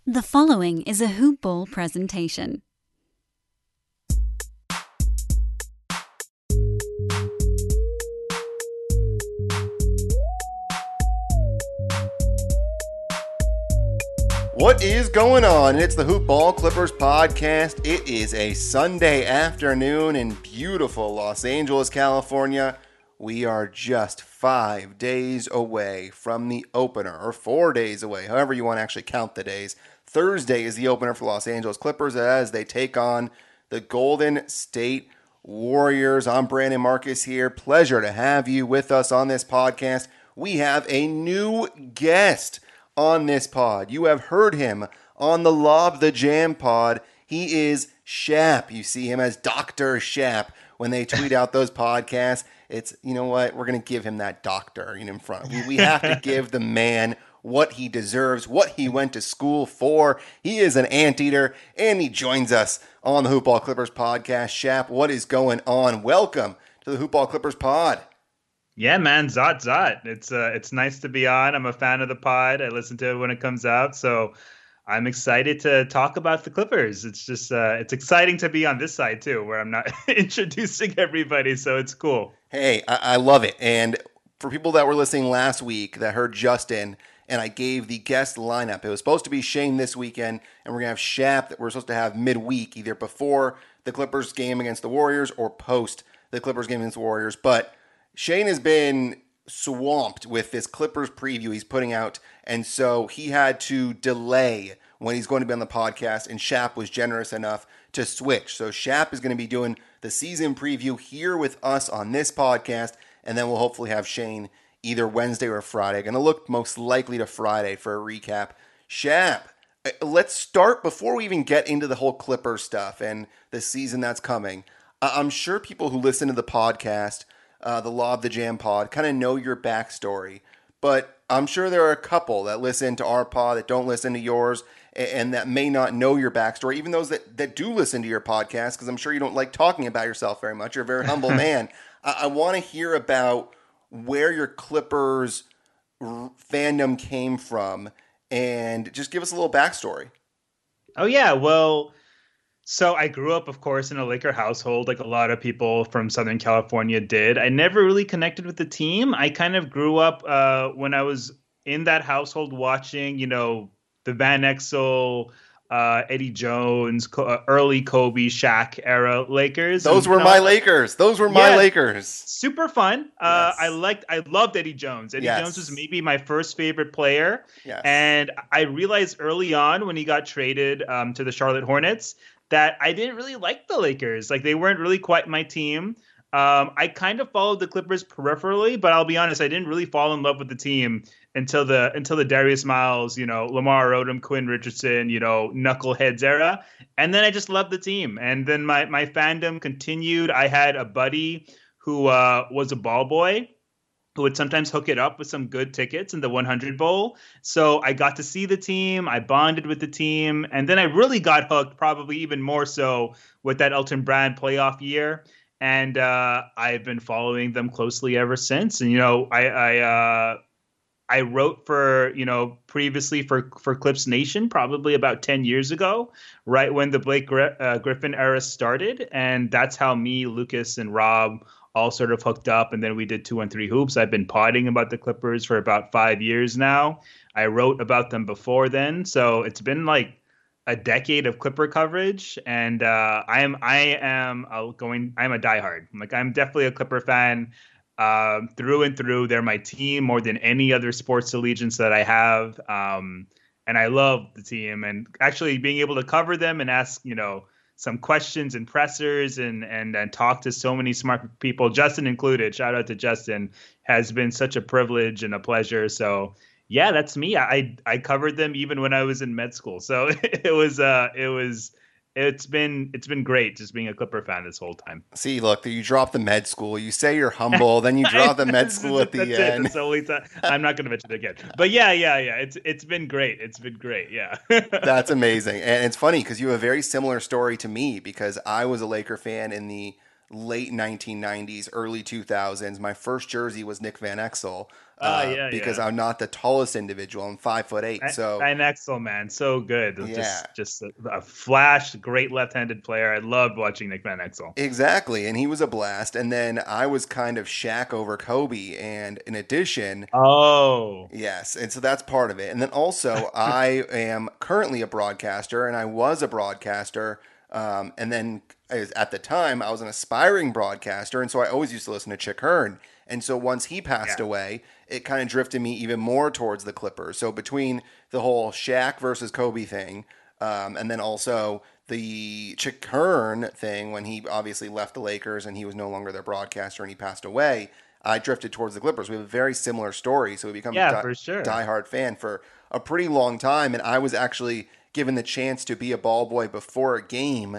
The following is a Hoop Ball presentation. What is going on? It's the Hoop Ball Clippers podcast. It is a Sunday afternoon in beautiful Los Angeles, California. We are just 5 days away from the opener, or 4 days away, however you want to actually count the days. Thursday is the opener for Los Angeles Clippers as they take on the Golden State Warriors. I'm Brandon Marcus here. Pleasure to have you with us on this podcast. We have a new guest on this pod. You have heard him on the Lob the Jam pod. He is Shap. You see him as Dr. Shap when they tweet out those podcasts. It's, you know what, we're going to give him that doctor in front. We have to give the man what he deserves, what he went to school for. He is an anteater, and he joins us on the Hoop Ball Clippers podcast. Shap, what is going on? Welcome to the Hoop Ball Clippers pod. Yeah, man, Zot. It's nice to be on. I'm a fan of the pod. I listen to it when it comes out, so I'm excited to talk about the Clippers. It's just it's exciting to be on this side too, where I'm not introducing everybody, so it's cool. Hey, I love it. And for people that were listening last week that heard Justin, and I gave the guest lineup. It was supposed to be Shane this weekend, and we're going to have Shap that we're supposed to have midweek, either before the Clippers game against the Warriors or post the Clippers game against the Warriors. But Shane has been swamped with this Clippers preview he's putting out, and so he had to delay when he's going to be on the podcast, and Shap was generous enough to switch. So Shap is going to be doing the season preview here with us on this podcast, and then we'll hopefully have Shane either Wednesday or Friday. Going to look most likely to Friday for a recap. Shap, let's start before we even get into the whole Clipper stuff and the season that's coming. I'm sure people who listen to the podcast, the Lob the Jam pod, kind of know your backstory, but I'm sure there are a couple that listen to our pod that don't listen to yours and that may not know your backstory, even those that do listen to your podcast, because I'm sure you don't like talking about yourself very much. You're a very humble man. I want to hear about where your Clippers fandom came from and just give us a little backstory. Oh, yeah. Well, so I grew up, of course, in a Laker household, like a lot of people from Southern California did. I never really connected with the team. I kind of grew up when I was in that household watching, the Van Exel, Eddie Jones, early Kobe, Shaq era Lakers. Those were my Lakers. Super fun. Yes. I loved Eddie Jones. Eddie Jones was maybe my first favorite player. Yes. And I realized early on when he got traded to the Charlotte Hornets that I didn't really like the Lakers. Like, they weren't really quite my team. I kind of followed the Clippers peripherally, but I'll be honest, I didn't really fall in love with the team until the Darius Miles, Lamar Odom, Quinn Richardson, Knuckleheads era. And then I just loved the team. And then my fandom continued. I had a buddy who was a ball boy who would sometimes hook it up with some good tickets in the 100 Bowl. So I got to see the team. I bonded with the team. And then I really got hooked, probably even more so with that Elton Brand playoff year. And I've been following them closely ever since. And, I wrote for, previously for Clips Nation, probably about 10 years ago, right when the Blake Griffin era started. And that's how me, Lucas, and Rob all sort of hooked up. And then we did 213 Hoops. I've been podding about the Clippers for about 5 years now. I wrote about them before then. So it's been like a decade of Clipper coverage. And I'm a diehard. I'm definitely a Clipper fan. Through and through. They're my team more than any other sports allegiance that I have. And I love the team, and actually being able to cover them and ask, some questions and pressers and talk to so many smart people, Justin included. Shout out to Justin, has been such a privilege and a pleasure. So yeah, that's me. I covered them even when I was in med school. So it's been great just being a Clipper fan this whole time. See, look, you drop the med school. You say you're humble, then you drop the med school at the end. That's the only time. I'm not going to mention it again. But yeah. It's been great. It's been great. Yeah. That's amazing. And it's funny because you have a very similar story to me, because I was a Laker fan in the late 1990s, early 2000s. My first jersey was Nick Van Exel because I'm not the tallest individual. I'm 5'8". So Van Exel, man, so good. Yeah. Just a flash, great left-handed player. I loved watching Nick Van Exel. Exactly, and he was a blast. And then I was kind of Shaq over Kobe, and in addition, yes, and so that's part of it. And then also, I am currently a broadcaster, and I was a broadcaster. And then at the time, I was an aspiring broadcaster, and so I always used to listen to Chick Hearn. And so once he passed away, it kind of drifted me even more towards the Clippers. So between the whole Shaq versus Kobe thing, and then also the Chick Hearn thing when he obviously left the Lakers and he was no longer their broadcaster and he passed away, I drifted towards the Clippers. We have a very similar story, so we become for sure. diehard fan for a pretty long time. And I was actually given the chance to be a ball boy before a game.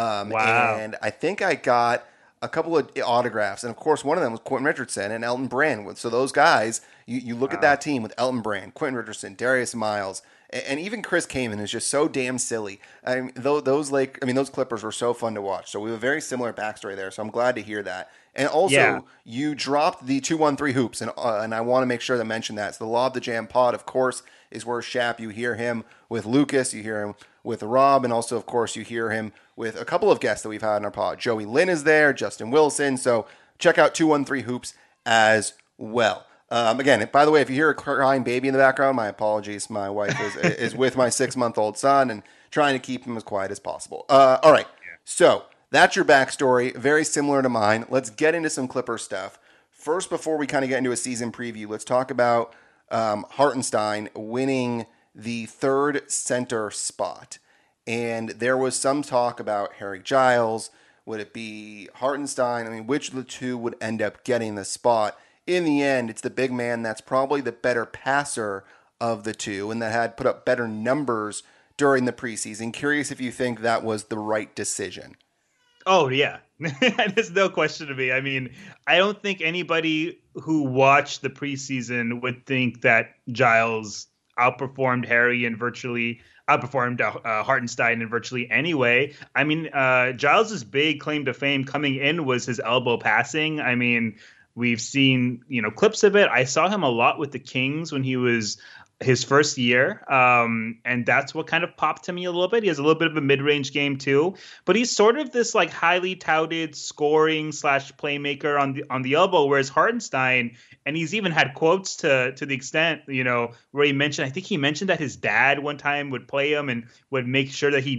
And I think I got a couple of autographs. And of course, one of them was Quentin Richardson and Elton Brand. So those guys, you look at that team with Elton Brand, Quentin Richardson, Darius Miles, and even Chris Kaman is just so damn silly. I mean, those Clippers were so fun to watch. So we have a very similar backstory there. So I'm glad to hear that. And also, you dropped the 213 hoops, and I want to make sure to mention that. So the Law of the Jam pod, of course, is where Shap, you hear him with Lucas, you hear him with Rob, and also, of course, you hear him with a couple of guests that we've had in our pod. Joey Lynn is there, Justin Wilson. So check out 213 hoops as well. Again, by the way, if you hear a crying baby in the background, my apologies. My wife is with my 6-month-old son and trying to keep him as quiet as possible. All right. So that's your backstory. Very similar to mine. Let's get into some Clipper stuff. First, before we kind of get into a season preview, let's talk about Hartenstein winning the third center spot. And there was some talk about Harry Giles. Would it be Hartenstein? I mean, which of the two would end up getting the spot? In the end, it's the big man that's probably the better passer of the two and that had put up better numbers during the preseason. Curious if you think that was the right decision. Oh, yeah. There's no question to me. I mean, I don't think anybody who watched the preseason would think that Giles outperformed Harry and virtually outperformed Hartenstein in virtually any way. I mean, Giles's big claim to fame coming in was his elbow passing. I mean, we've seen, clips of it. I saw him a lot with the Kings when he was his first year. And that's what kind of popped to me a little bit. He has a little bit of a mid-range game too, but he's sort of this like highly touted scoring / playmaker on the elbow, whereas Hartenstein, and he's even had quotes to the extent, where I think he mentioned that his dad one time would play him and would make sure that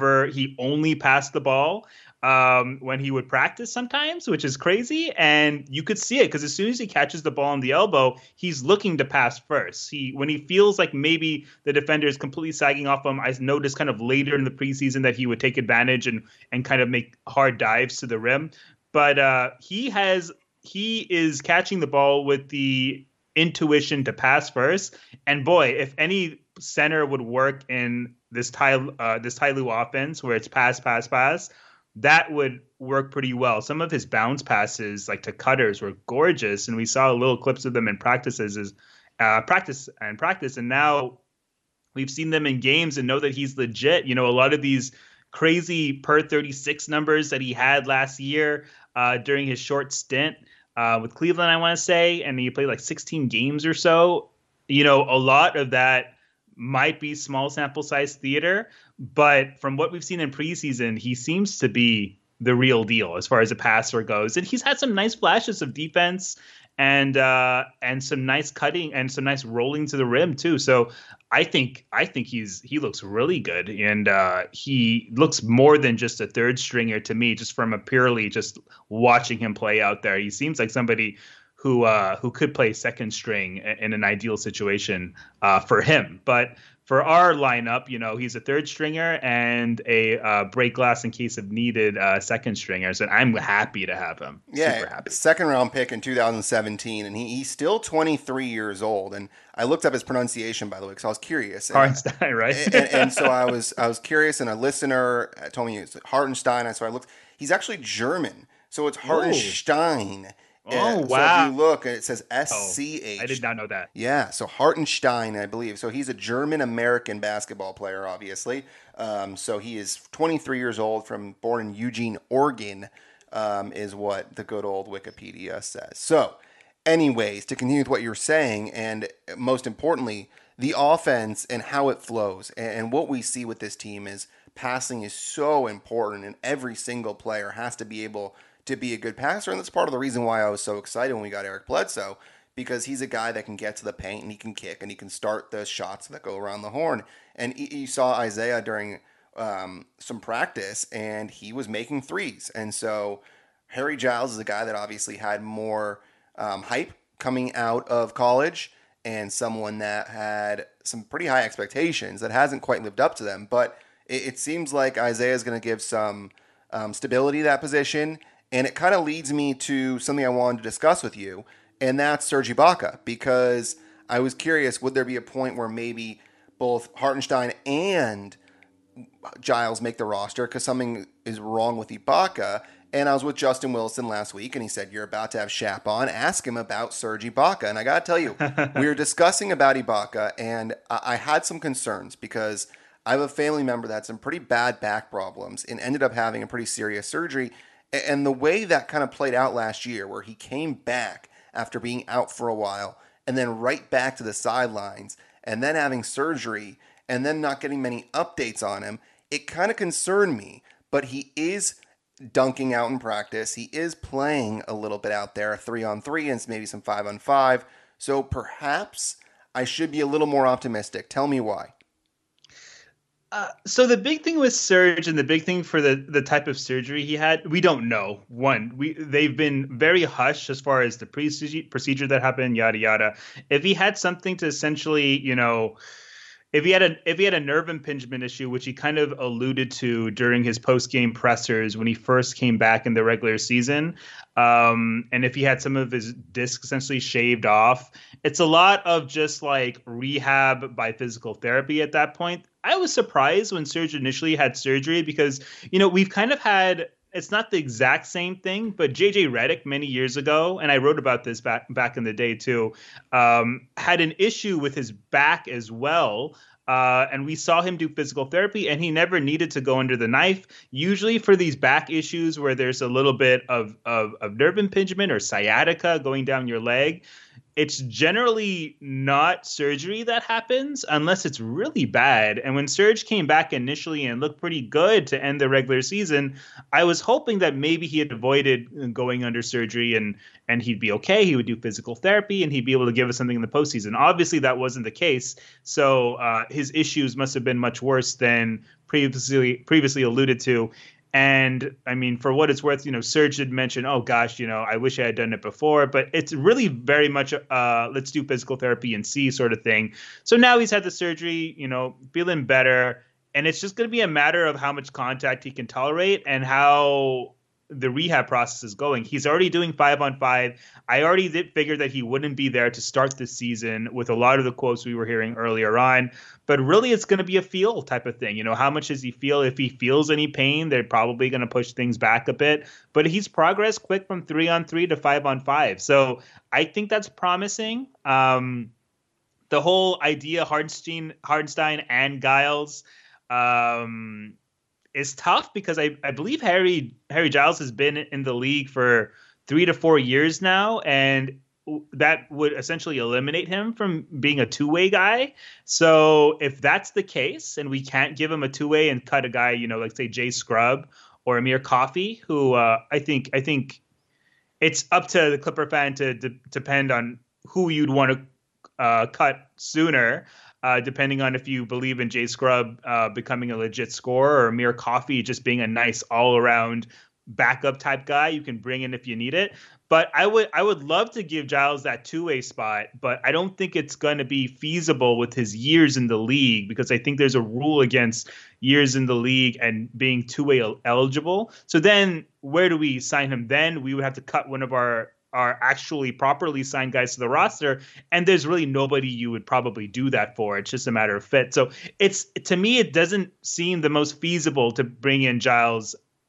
he only passed the ball when he would practice sometimes, which is crazy. And you could see it because as soon as he catches the ball on the elbow, he's looking to pass first. When he feels like maybe the defender is completely sagging off him, I noticed kind of later in the preseason that he would take advantage and kind of make hard dives to the rim. But he is catching the ball with the intuition to pass first. And boy, if any center would work in this Ty Lue offense where it's pass, that would work pretty well. Some of his bounce passes, like to cutters, were gorgeous, and we saw little clips of them in practice. And now we've seen them in games and know that he's legit. A lot of these crazy per 36 numbers that he had last year during his short stint with Cleveland, I want to say, and he played like 16 games or so. A lot of that might be small sample size theater, but from what we've seen in preseason, he seems to be the real deal as far as a passer goes. And he's had some nice flashes of defense and some nice cutting and some nice rolling to the rim too. So I think he looks really good, and he looks more than just a third stringer to me, just from a purely just watching him play out there. He seems like somebody who could play second string in an ideal situation for him. But for our lineup, he's a third stringer and a break glass in case of needed second stringer. So I'm happy to have him. Yeah, super happy. Second round pick in 2017, and he's still 23 years old. And I looked up his pronunciation, by the way, because I was curious. Hartenstein, right? and so I was curious, and a listener told me it's Hartenstein. And so I looked. He's actually German, so it's Hartenstein. Oh, wow. So if you look, it says SCH. I did not know that. Yeah, so Hartenstein, I believe. So he's a German-American basketball player, obviously. So he is 23 years old, born in Eugene, Oregon. is what the good old Wikipedia says. So, anyways, to continue with what you're saying, and most importantly, the offense and how it flows, and what we see with this team is passing is so important, and every single player has to be able to be a good passer, and that's part of the reason why I was so excited when we got Eric Bledsoe, because he's a guy that can get to the paint and he can kick and he can start those shots that go around the horn. And you saw Isaiah during some practice, and he was making threes. And so Harry Giles is a guy that obviously had more hype coming out of college, and someone that had some pretty high expectations that hasn't quite lived up to them. But it seems like Isaiah is going to give some stability to that position, and it kind of leads me to something I wanted to discuss with you, and that's Serge Ibaka, because I was curious, would there be a point where maybe both Hartenstein and Giles make the roster because something is wrong with Ibaka? And I was with Justin Wilson last week, and he said, you're about to have Shap on. Ask him about Serge Ibaka. And I got to tell you, we were discussing about Ibaka, and I had some concerns because I have a family member that had some pretty bad back problems and ended up having a pretty serious surgery. And the way that kind of played out last year, where he came back after being out for a while and then right back to the sidelines and then having surgery and then not getting many updates on him, it kind of concerned me. But he is dunking out in practice. He is playing a little bit out there, 3-on-3 and maybe some 5-on-5. So perhaps I should be a little more optimistic. Tell me why. So the big thing with Serge, and the big thing for the type of surgery he had, we don't know. They've been very hush as far as the procedure that happened, yada yada. If he had something to essentially, if he had a nerve impingement issue, which he kind of alluded to during his post-game pressers when he first came back in the regular season, and if he had some of his discs essentially shaved off, it's a lot of just like rehab by physical therapy at that point. I was surprised when Serge initially had surgery because, we've kind of had, it's not the exact same thing, but JJ Redick many years ago, and I wrote about this back in the day too, had an issue with his back as well. And we saw him do physical therapy, and he never needed to go under the knife. Usually for these back issues where there's a little bit of nerve impingement or sciatica going down your leg, it's generally not surgery that happens unless it's really bad. And when Serge came back initially and looked pretty good to end the regular season, I was hoping that maybe he had avoided going under surgery and he'd be okay. He would do physical therapy and he'd be able to give us something in the postseason. Obviously, that wasn't the case. So his issues must have been much worse than previously alluded to. And I mean, for what it's worth, Serge did mention, oh gosh, I wish I had done it before, but it's really very much let's do physical therapy and see sort of thing. So now he's had the surgery, feeling better, and it's just going to be a matter of how much contact he can tolerate and how the rehab process is going. He's already doing 5-on-5. I already did figure that he wouldn't be there to start this season with a lot of the quotes we were hearing earlier on. But really, it's going to be a feel type of thing. How much does he feel? If he feels any pain, they're probably going to push things back a bit. But he's progressed quick from 3-on-3 to 5-on-5. So I think that's promising. The whole idea, Hartenstein and Giles, is tough because I believe Harry Giles has been in the league for 3 to 4 years now, and that would essentially eliminate him from being a two-way guy. So if that's the case, and we can't give him a two-way and cut a guy, like say Jay Scrubb or Amir Coffey, who I think it's up to the Clipper fan to depend on who you'd want to cut sooner. Depending on if you believe in Jay Scrubb becoming a legit scorer or Amir Coffey just being a nice all-around backup type guy you can bring in if you need it. But I would love to give Giles that two-way spot, but I don't think it's going to be feasible with his years in the league because I think there's a rule against years in the league and being two-way eligible. So then where do we sign him then? We would have to cut one of our actually properly signed guys to the roster. And there's really nobody you would probably do that for. It's just a matter of fit. So to me, it doesn't seem the most feasible to bring in Giles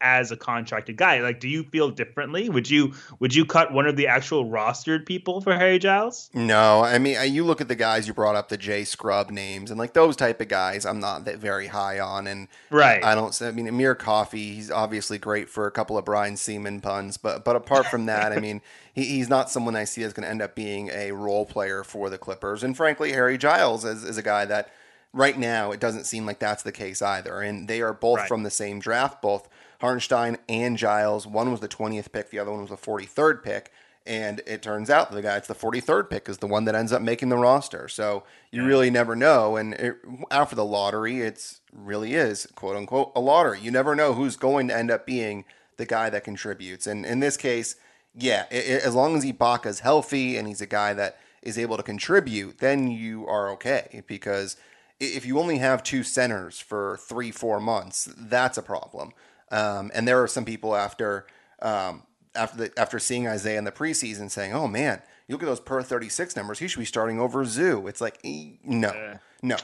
as a contracted guy. Like, do you feel differently? Would you cut one of the actual rostered people for Harry Giles? No, I mean, you look at the guys you brought up, the Jay Scrub names, and like those type of guys, I'm not that very high on. And Right. I don't. I mean, Amir Coffey, he's obviously great for a couple of Brian Seaman puns, but apart from that, I mean, he's not someone I see as going to end up being a role player for the Clippers. And frankly, Harry Giles is a guy that right now it doesn't seem like that's the case either. And they are both Right. from the same draft, both Hartenstein and Giles. One was the 20th pick, the other one was the 43rd pick. And it turns out the guy, it's the 43rd pick, is the one that ends up making the roster. So you really never know. And after the lottery, it's really is, quote unquote, a lottery. You never know who's going to end up being the guy that contributes. And in this case, yeah, as long as Ibaka's healthy and he's a guy that is able to contribute, then you are okay. Because if you only have two centers for 3-4 months, that's a problem. And there are some people after seeing Isaiah in the preseason saying, "Oh man, you look at those per 36 numbers. He should be starting over Zoo." It's like, no.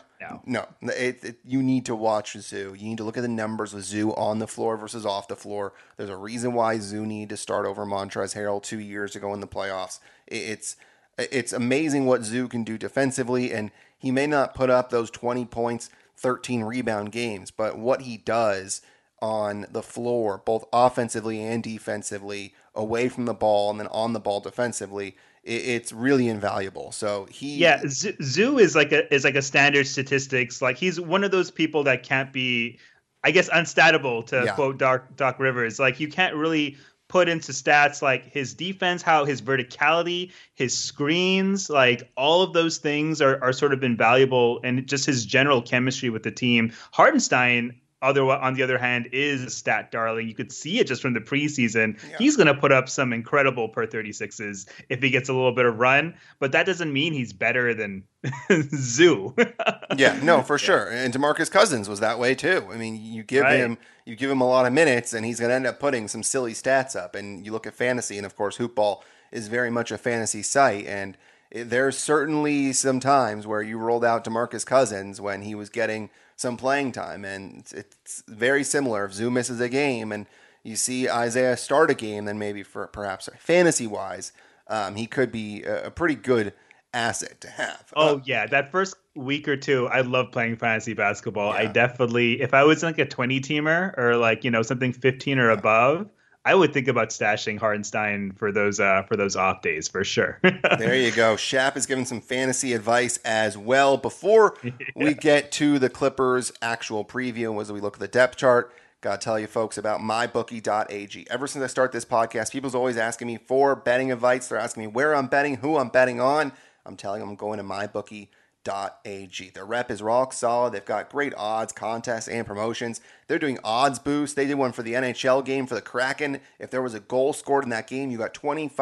You need to watch Zoo. You need to look at the numbers of Zoo on the floor versus off the floor. There's a reason why Zoo needed to start over Montrezl Harrell 2 years ago in the playoffs. It's amazing what Zoo can do defensively, and he may not put up those 20 points, 13 rebound games, but what he does on the floor, both offensively and defensively, away from the ball and then on the ball defensively, it's really invaluable. So Zoo is like a standard statistics. Like, he's one of those people that can't be, I guess, unstatable, to quote Doc Rivers. Like, you can't really put into stats like his defense, how his verticality, his screens, like all of those things are sort of invaluable, and just his general chemistry with the team. Hartenstein, on the other hand, is a stat darling. You could see it just from the preseason. Yeah. He's going to put up some incredible per 36s if he gets a little bit of run, but that doesn't mean he's better than Zoo. Yeah, no, for sure. And DeMarcus Cousins was that way too. I mean, you give him a lot of minutes and he's going to end up putting some silly stats up. And you look at fantasy, and of course Hoopball is very much a fantasy site, and there's certainly some times where you rolled out DeMarcus Cousins when he was getting some playing time, and it's very similar. If Zoo misses a game and you see Isaiah start a game, then maybe for perhaps fantasy-wise, he could be a pretty good asset to have. That first week or two, I love playing fantasy basketball. Yeah. I definitely, if I was like a 20-teamer or like, something 15 or above, I would think about stashing Hartenstein for those off days for sure. There you go. Shap is giving some fantasy advice as well. Before we get to the Clippers' actual preview, as we look at the depth chart, got to tell you folks about mybookie.ag. Ever since I started this podcast, people's always asking me for betting advice. They're asking me where I'm betting, who I'm betting on. I'm telling them I'm going to mybookie.ag. Their rep is rock solid. They've got great odds, contests, and promotions. They're doing odds boosts. They did one for the NHL game for the Kraken. If there was a goal scored in that game, you got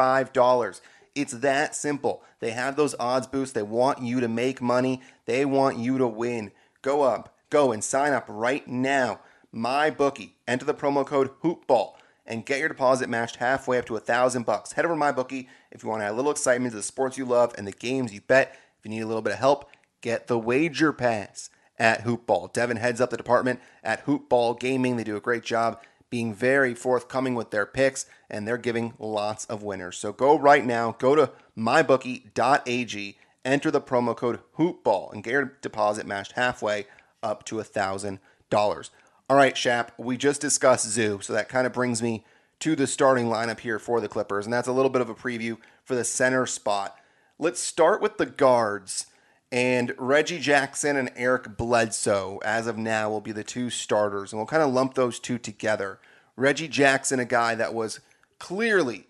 $25. It's that simple. They have those odds boosts. They want you to make money. They want you to win. Go and sign up right now. MyBookie. Enter the promo code HoopBall and get your deposit matched halfway up to $1,000. Head over to MyBookie if you want to add a little excitement to the sports you love and the games you bet. If you need a little bit of help, get the wager pass at Hoopball. Devin heads up the department at Hoopball Gaming. They do a great job being very forthcoming with their picks, and they're giving lots of winners. So go right now, go to mybookie.ag, enter the promo code HoopBall, and get your deposit matched halfway up to $1,000. All right, Shap, we just discussed Zoo, so that kind of brings me to the starting lineup here for the Clippers, and that's a little bit of a preview for the center spot. Let's start with the guards, and Reggie Jackson and Eric Bledsoe, as of now, will be the two starters, and we'll kind of lump those two together. Reggie Jackson, a guy that was clearly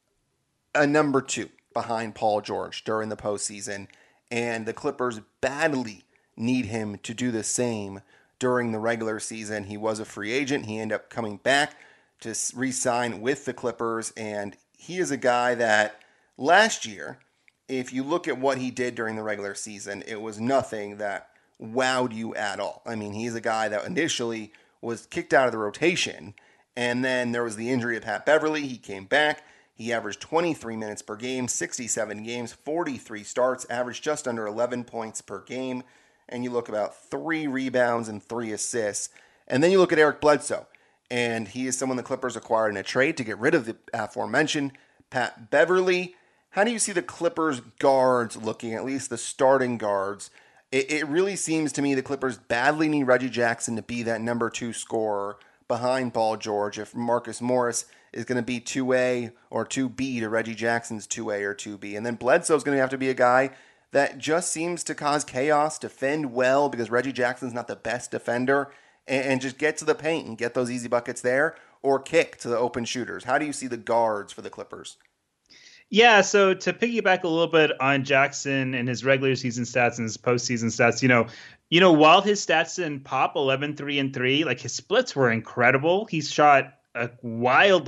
a number two behind Paul George during the postseason, and the Clippers badly need him to do the same during the regular season. He was a free agent. He ended up coming back to re-sign with the Clippers, and he is a guy that last year, if you look at what he did during the regular season, it was nothing that wowed you at all. I mean, he's a guy that initially was kicked out of the rotation, and then there was the injury of Pat Beverly. He came back. He averaged 23 minutes per game, 67 games, 43 starts, averaged just under 11 points per game, and you look about 3 rebounds and 3 assists. And then you look at Eric Bledsoe, and he is someone the Clippers acquired in a trade to get rid of the aforementioned Pat Beverly. How do you see the Clippers guards looking, at least the starting guards? It really seems to me the Clippers badly need Reggie Jackson to be that number 2 scorer behind Paul George if Marcus Morris is going to be 2A or 2B to Reggie Jackson's 2A or 2B. And then Bledsoe's going to have to be a guy that just seems to cause chaos, defend well because Reggie Jackson's not the best defender, and just get to the paint and get those easy buckets there or kick to the open shooters. How do you see the guards for the Clippers? Yeah, so to piggyback a little bit on Jackson and his regular season stats and his postseason stats, while his stats in pop 11, 3, and 3, like his splits were incredible. He shot a wild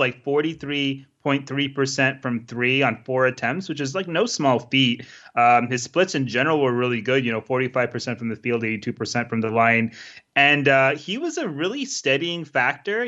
43.3% from 3 on 4 attempts, which is like no small feat. His splits in general were really good, 45% from the field, 82% from the line. And he was a really steadying factor.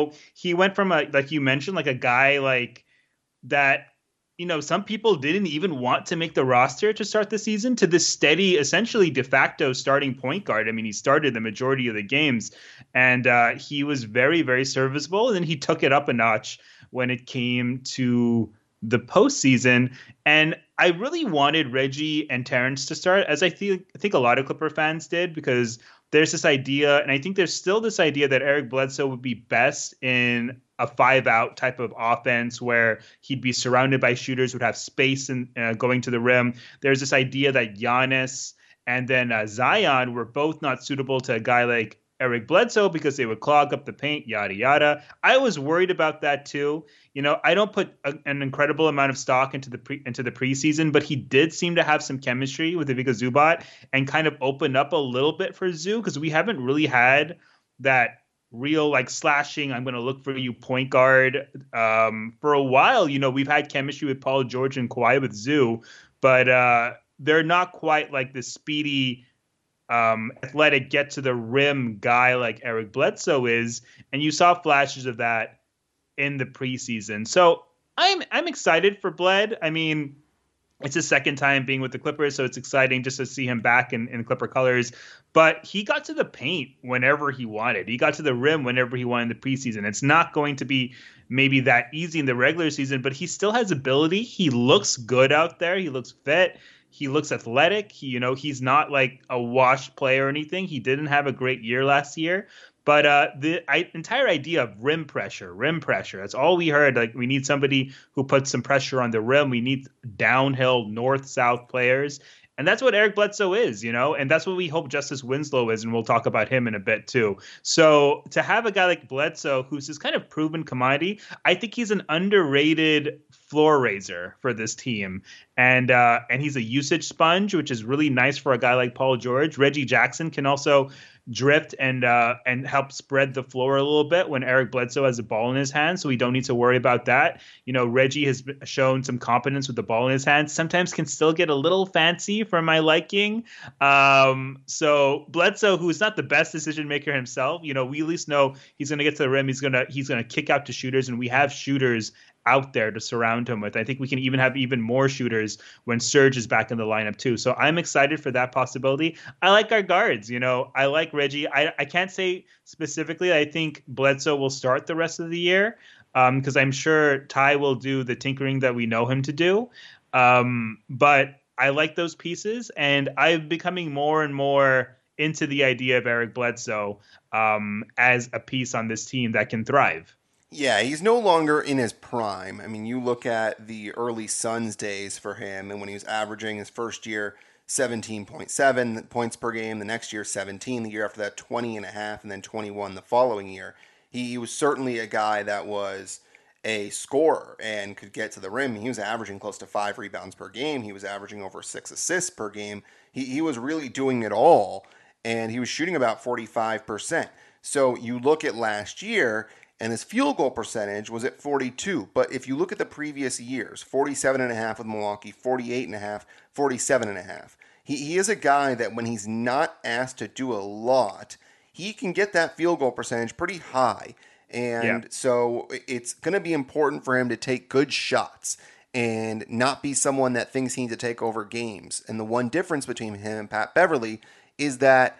He went from like you mentioned, like a guy like that. Some people didn't even want to make the roster to start the season to this steady, essentially de facto starting point guard. I mean, he started the majority of the games, and he was very, very serviceable. And then he took it up a notch when it came to the postseason. And I really wanted Reggie and Terrence to start, as I think a lot of Clipper fans did, because there's this idea, and I think there's still this idea that Eric Bledsoe would be best in a 5-out type of offense where he'd be surrounded by shooters, would have space and going to the rim. There's this idea that Giannis and then Zion were both not suitable to a guy like Eric Bledsoe because they would clog up the paint, yada, yada. I was worried about that too. I don't put an incredible amount of stock into the preseason, but he did seem to have some chemistry with Ivica Zubac and kind of open up a little bit for Zoo because we haven't really had that real slashing, I'm going to look for you point guard for a while. We've had chemistry with Paul George and Kawhi with Zoo, but they're not quite like the speedy athletic get to the rim guy like Eric Bledsoe is, and you saw flashes of that in the preseason. So I'm excited for Bled. I mean, it's his second time being with the Clippers, so it's exciting just to see him back in Clipper colors. But he got to the paint whenever he wanted. He got to the rim whenever he wanted in the preseason. It's not going to be maybe that easy in the regular season, but he still has ability. He looks good out there. He looks fit. He looks athletic. He's not like a washed player or anything. He didn't have a great year last year. But the entire idea of rim pressure, that's all we heard. Like, we need somebody who puts some pressure on the rim. We need downhill north-south players. And that's what Eric Bledsoe is, and that's what we hope Justice Winslow is. And we'll talk about him in a bit, too. So to have a guy like Bledsoe, who's this kind of proven commodity, I think he's an underrated floor raiser for this team. And he's a usage sponge, which is really nice for a guy like Paul George. Reggie Jackson can also drift and help spread the floor a little bit when Eric Bledsoe has a ball in his hand, so we don't need to worry about that. Reggie has shown some competence with the ball in his hands. Sometimes can still get a little fancy for my liking. So Bledsoe, who is not the best decision maker himself, we at least know he's going to get to the rim. He's going to kick out to shooters, and we have shooters out there to surround him with. I think we can even have even more shooters when Serge is back in the lineup too. So I'm excited for that possibility. I like our guards. I like Reggie. I can't say specifically I think Bledsoe will start the rest of the year because I'm sure Ty will do the tinkering that we know him to do. But I like those pieces, and I'm becoming more and more into the idea of Eric Bledsoe as a piece on this team that can thrive. Yeah, he's no longer in his prime. I mean, you look at the early Suns days for him, and when he was averaging his first year 17.7 points per game, the next year 17, the year after that 20.5, and then 21 the following year. He was certainly a guy that was a scorer and could get to the rim. He was averaging close to 5 rebounds per game. He was averaging over 6 assists per game. He was really doing it all, and he was shooting about 45%. So you look at last year, and his field goal percentage was at 42. But if you look at the previous years, 47.5 with Milwaukee, 48.5, 47.5. He is a guy that when he's not asked to do a lot, he can get that field goal percentage pretty high. And so it's going to be important for him to take good shots and not be someone that thinks he needs to take over games. And the one difference between him and Pat Beverly is that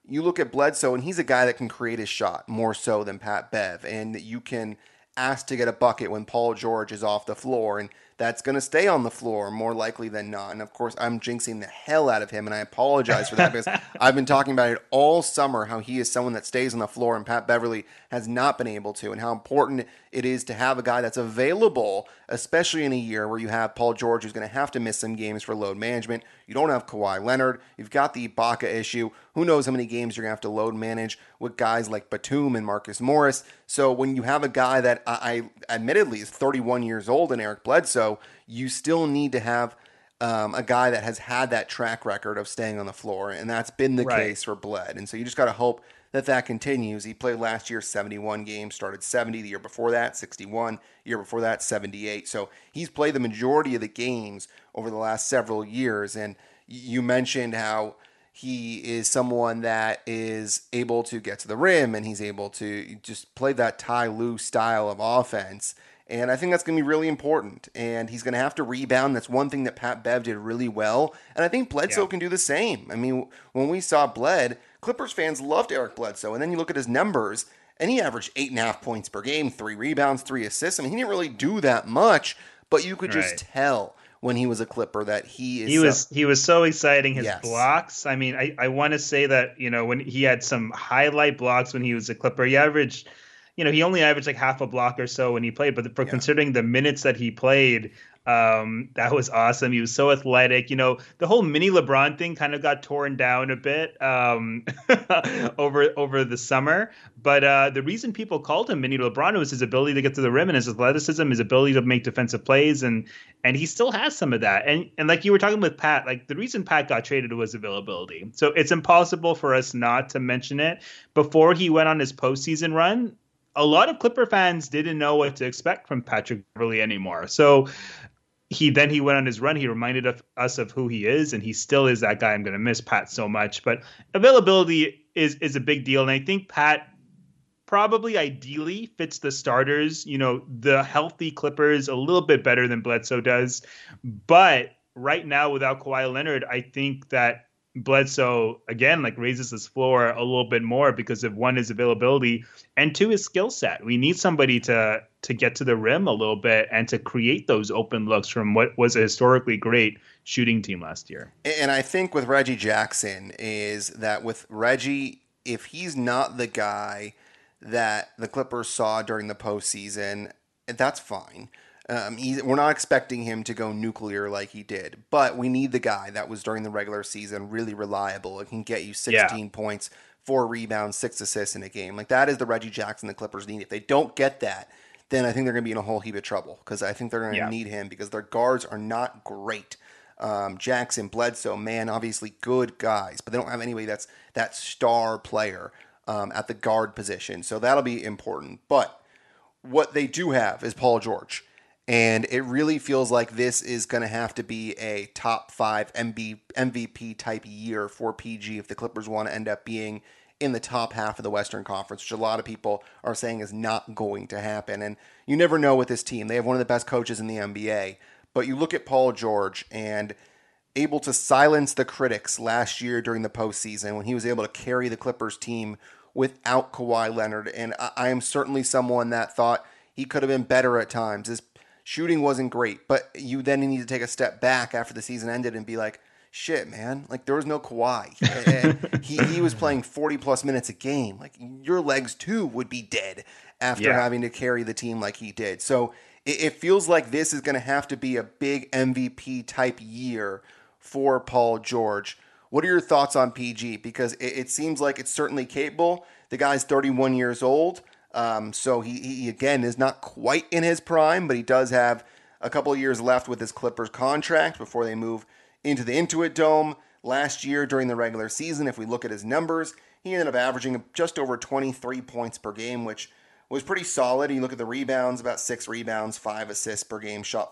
you look at Bledsoe, and he's a guy that can create his shot more so than Pat Bev, and that you can ask to get a bucket when Paul George is off the floor, and that's going to stay on the floor more likely than not. And of course, I'm jinxing the hell out of him, and I apologize for that because I've been talking about it all summer, how he is someone that stays on the floor, and Pat Beverly has not been able to, and how important it is to have a guy that's available, especially in a year where you have Paul George, who's going to have to miss some games for load management. You don't have Kawhi Leonard. You've got the Ibaka issue. Who knows how many games you're going to have to load manage with guys like Batum and Marcus Morris. So when you have a guy that I admittedly is 31 years old in Eric Bledsoe, you still need to have a guy that has had that track record of staying on the floor, and that's been the case for Bled. And so you just got to hope that continues. He played last year 71 games, started 70 the year before that, 61 year before that, 78. So he's played the majority of the games over the last several years. And you mentioned how he is someone that is able to get to the rim, and he's able to just play that Ty Lue style of offense. And I think that's going to be really important. And he's going to have to rebound. That's one thing that Pat Bev did really well. And I think Bledsoe can do the same. I mean, when we saw Bled, Clippers fans loved Eric Bledsoe. And then you look at his numbers, and he averaged 8.5 points per game, 3 rebounds, 3 assists. I mean, he didn't really do that much, but you could just tell when he was a Clipper that he is. He was so exciting. His blocks. I mean, I want to say that, when he had some highlight blocks when he was a Clipper, he averaged, he only averaged like half a block or so when he played, but considering the minutes that he played, that was awesome. He was so athletic. The whole mini LeBron thing kind of got torn down a bit over the summer. But the reason people called him mini LeBron was his ability to get to the rim and his athleticism, his ability to make defensive plays, and he still has some of that. And like you were talking with Pat, like the reason Pat got traded was availability. So it's impossible for us not to mention it. Before he went on his postseason run, a lot of Clipper fans didn't know what to expect from Patrick Beverley anymore. So he went on his run. He reminded us of who he is, and he still is that guy. I'm going to miss Pat so much. But availability is a big deal, and I think Pat probably ideally fits the starters, the healthy Clippers a little bit better than Bledsoe does. But right now, without Kawhi Leonard, I think that Bledsoe, again, like raises his floor a little bit more because of one, his availability, and two, his skill set. We need somebody to get to the rim a little bit and to create those open looks from what was a historically great shooting team last year. And I think with Reggie Jackson is that with Reggie, if he's not the guy that the Clippers saw during the postseason, that's fine. We're not expecting him to go nuclear like he did, but we need the guy that was during the regular season really reliable. It can get you 16 points, 4 rebounds, 6 assists in a game. Like that is the Reggie Jackson the Clippers need. If they don't get that, then I think they're going to be in a whole heap of trouble because I think they're going to need him because their guards are not great. Jackson, Bledsoe, man, obviously good guys, but they don't have anybody that's that star player at the guard position. So that'll be important. But what they do have is Paul George. And it really feels like this is going to have to be a top 5 MVP type year for PG if the Clippers want to end up being in the top half of the Western Conference, which a lot of people are saying is not going to happen. And you never know with this team. They have one of the best coaches in the NBA. But you look at Paul George and able to silence the critics last year during the postseason when he was able to carry the Clippers team without Kawhi Leonard. And I am certainly someone that thought he could have been better at times. His shooting wasn't great, but you then need to take a step back after the season ended and be like, shit, man, like there was no Kawhi. And he was playing 40-plus minutes a game. Like your legs, too, would be dead after having to carry the team like he did. So it feels like this is going to have to be a big MVP-type year for Paul George. What are your thoughts on PG? Because it seems like it's certainly capable. The guy's 31 years old. So he again is not quite in his prime, but he does have a couple of years left with his Clippers contract before they move into the Intuit Dome. Last year during the regular season, if we look at his numbers, he ended up averaging just over 23 points per game, which was pretty solid. You look at the rebounds, about 6 rebounds, 5 assists per game, shot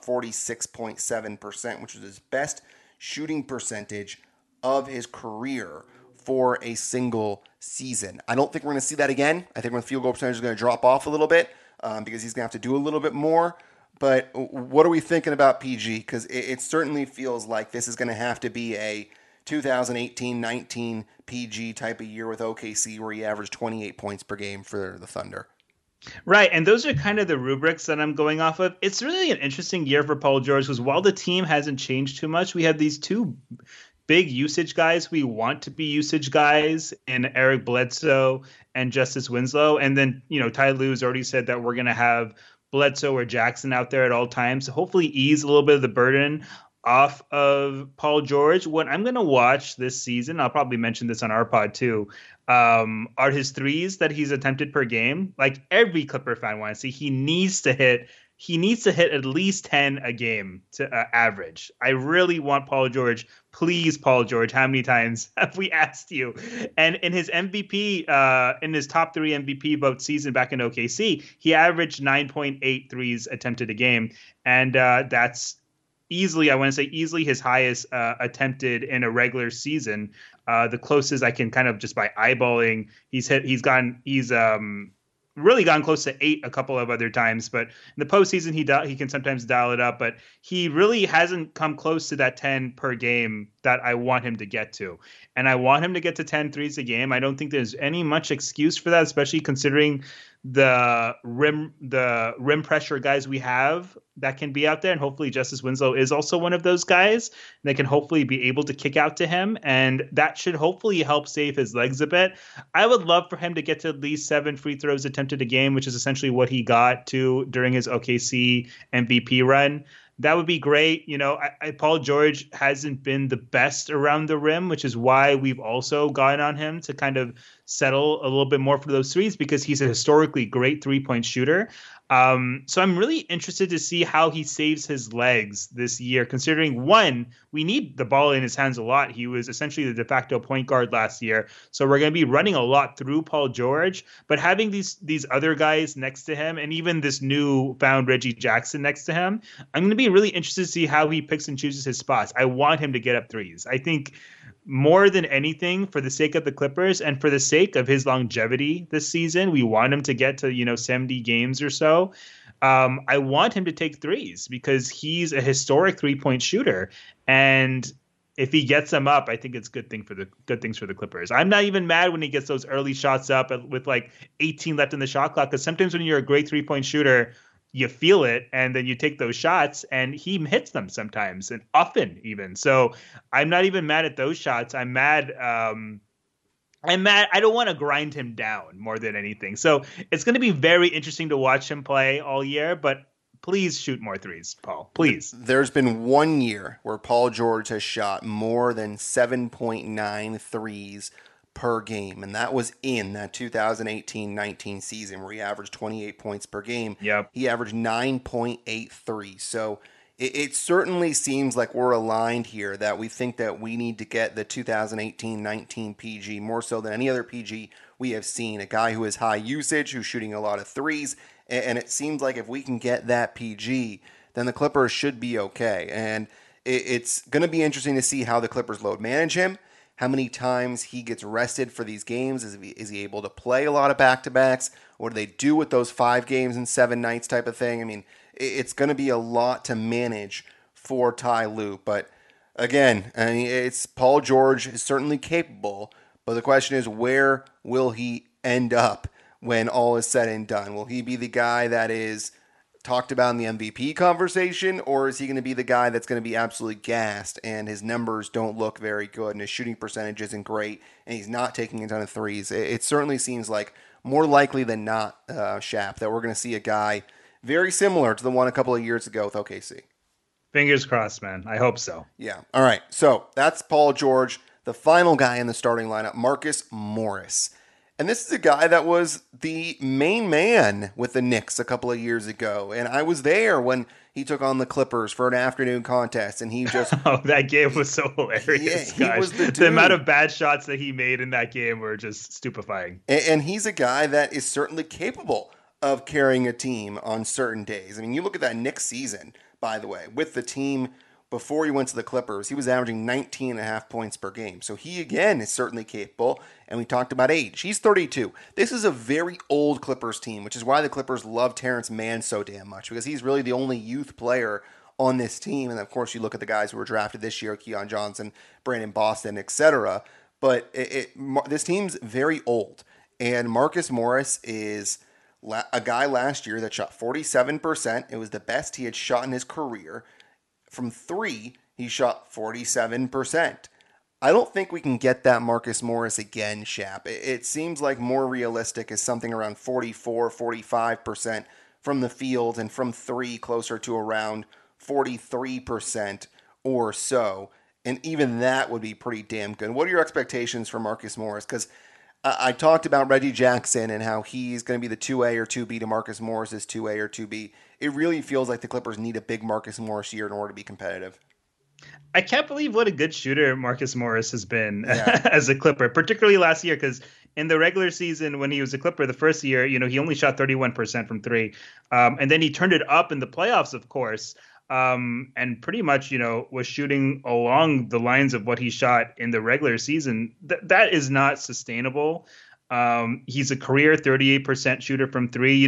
46.7%, which was his best shooting percentage of his career for a single season. I don't think we're going to see that again. I think when field goal percentage is going to drop off a little bit because he's going to have to do a little bit more. But what are we thinking about PG? Because it certainly feels like this is going to have to be a 2018-19 PG type of year with OKC where he averaged 28 points per game for the Thunder. Right, and those are kind of the rubrics that I'm going off of. It's really an interesting year for Paul George because while the team hasn't changed too much, we have these two big usage guys we want to be usage guys in Eric Bledsoe and Justice Winslow. And then, Ty Lue's already said that we're going to have Bledsoe or Jackson out there at all times. So hopefully ease a little bit of the burden off of Paul George. What I'm going to watch this season, I'll probably mention this on our pod too, are his threes that he's attempted per game. Like every Clipper fan wants to see, he needs to hit at least 10 a game to average. I really want Paul George. Please, Paul George, how many times have we asked you? And in his MVP, in his top 3 MVP vote season back in OKC, he averaged 9.8 threes attempted a game. And that's easily, I want to say easily his highest attempted in a regular season. The closest I can kind of just by eyeballing, he's really gone close to 8 a couple of other times, but in the postseason he can sometimes dial it up, but he really hasn't come close to that 10 per game that I want him to get to. And I want him to get to 10 threes a game. I don't think there's any much excuse for that, especially considering the rim pressure guys we have that can be out there. And hopefully Justice Winslow is also one of those guys that can hopefully be able to kick out to him. And that should hopefully help save his legs a bit. I would love for him to get to at least 7 free throws attempted a game, which is essentially what he got to during his OKC MVP run. That would be great. Paul George hasn't been the best around the rim, which is why we've also gone on him to kind of settle a little bit more for those threes because he's a historically great 3-point shooter. So I'm really interested to see how he saves his legs this year, considering, one, we need the ball in his hands a lot. He was essentially the de facto point guard last year. So we're going to be running a lot through Paul George, but having these other guys next to him and even this new found Reggie Jackson next to him, I'm going to be really interested to see how he picks and chooses his spots. I want him to get up threes. I think more than anything, for the sake of the Clippers and for the sake of his longevity this season, we want him to get to, 70 games or so. I want him to take threes because he's a historic 3-point shooter. And if he gets them up, I think it's good things for the Clippers. I'm not even mad when he gets those early shots up with like 18 left in the shot clock, because sometimes when you're a great 3-point shooter, you feel it, and then you take those shots, and he hits them sometimes, and often even. So I'm not even mad at those shots. I'm mad. I don't want to grind him down more than anything. So it's going to be very interesting to watch him play all year, but please shoot more threes, Paul. Please. There's been one year where Paul George has shot more than 7.9 threes per game, and that was in that 2018-19 season where he averaged 28 points per game. Yep. He averaged 9.83. So it certainly seems like we're aligned here, that we think that we need to get the 2018-19 PG more so than any other PG we have seen. A guy who has high usage, who's shooting a lot of threes, and it seems like if we can get that PG, then the Clippers should be okay. And it's going to be interesting to see how the Clippers load manage him, how many times he gets rested for these games. Is he able to play a lot of back-to-backs? What do they do with those 5 games in 7 nights type of thing? I mean, it's going to be a lot to manage for Ty Lue. But again, it's Paul George is certainly capable, but the question is, where will he end up when all is said and done? Will he be the guy that is talked about in the MVP conversation, or is he going to be the guy that's going to be absolutely gassed and his numbers don't look very good and his shooting percentage isn't great and he's not taking a ton of threes? It certainly seems like more likely than not, Shap, that we're going to see a guy very similar to the one a couple of years ago with OKC. Fingers crossed, man. I hope so. Yeah. All right. So that's Paul George. The final guy in the starting lineup, Marcus Morris. And this is a guy that was the main man with the Knicks a couple of years ago. And I was there when he took on the Clippers for an afternoon contest. And he just... Oh, that game was so hilarious. Yeah, he was the dude. The amount of bad shots that he made in that game were just stupefying. And he's a guy that is certainly capable of carrying a team on certain days. I mean, you look at that Knicks season, by the way, with the team before he went to the Clippers, he was averaging 19.5 points per game. So he, again, is certainly capable. And we talked about age. He's 32. This is a very old Clippers team, which is why the Clippers love Terrence Mann so damn much, because he's really the only youth player on this team. And of course, you look at the guys who were drafted this year, Keon Johnson, Brandon Boston, etc. But this team's very old. And Marcus Morris is a guy last year that shot 47%. It was the best he had shot in his career. From three, he shot 47%. I don't think we can get that Marcus Morris again, Shap. It seems like more realistic is something around 44, 45% from the field, and from three closer to around 43% or so. And even that would be pretty damn good. What are your expectations for Marcus Morris? Because I talked about Reggie Jackson and how he's going to be the 2A or 2B to Marcus Morris's 2A or 2B. It really feels like the Clippers need a big Marcus Morris year in order to be competitive. I can't believe what a good shooter Marcus Morris has been as a Clipper, particularly last year, because in the regular season when he was a Clipper the first year, he only shot 31% from three. And then he turned it up in the playoffs, of course, and pretty much, was shooting along the lines of what he shot in the regular season. That is not sustainable. He's a career 38% shooter from three.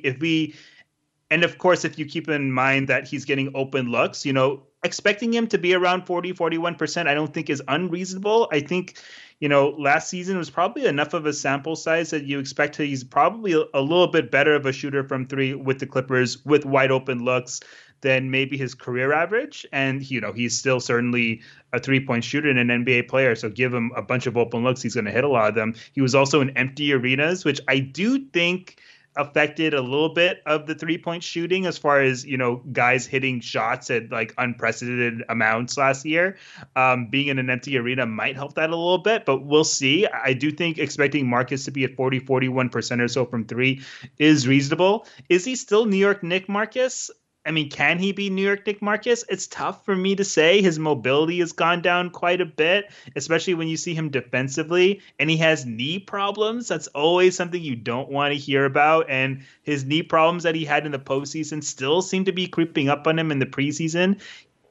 And of course, if you keep in mind that he's getting open looks, expecting him to be around 40, 41%, I don't think is unreasonable. I think, last season was probably enough of a sample size that you expect he's probably a little bit better of a shooter from three with the Clippers with wide open looks than maybe his career average. And, he's still certainly a 3-point shooter and an NBA player. So give him a bunch of open looks. He's going to hit a lot of them. He was also in empty arenas, which I do think affected a little bit of the 3-point shooting as far as, guys hitting shots at like unprecedented amounts last year. Being in an empty arena might help that a little bit, but we'll see. I do think expecting Marcus to be at 40, 41% or so from three is reasonable. Is he still New York Knicks Marcus? I mean, can he be New York Knicks Marcus? It's tough for me to say. His mobility has gone down quite a bit, especially when you see him defensively, and he has knee problems. That's always something you don't want to hear about. And his knee problems that he had in the postseason still seem to be creeping up on him in the preseason.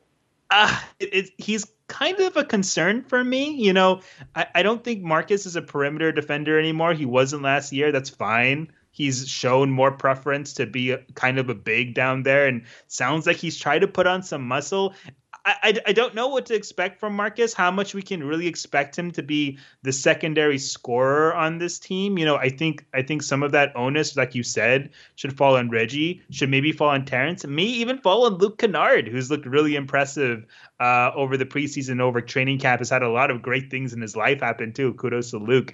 He's kind of a concern for me. I don't think Marcus is a perimeter defender anymore. He wasn't last year. That's fine. He's shown more preference to be kind of a big down there, and sounds like he's tried to put on some muscle. I don't know what to expect from Marcus, how much we can really expect him to be the secondary scorer on this team. I think some of that onus, like you said, should fall on Reggie, should maybe fall on Terrence, may even fall on Luke Kennard, who's looked really impressive over the preseason, over training camp, has had a lot of great things in his life happen too. Kudos to Luke.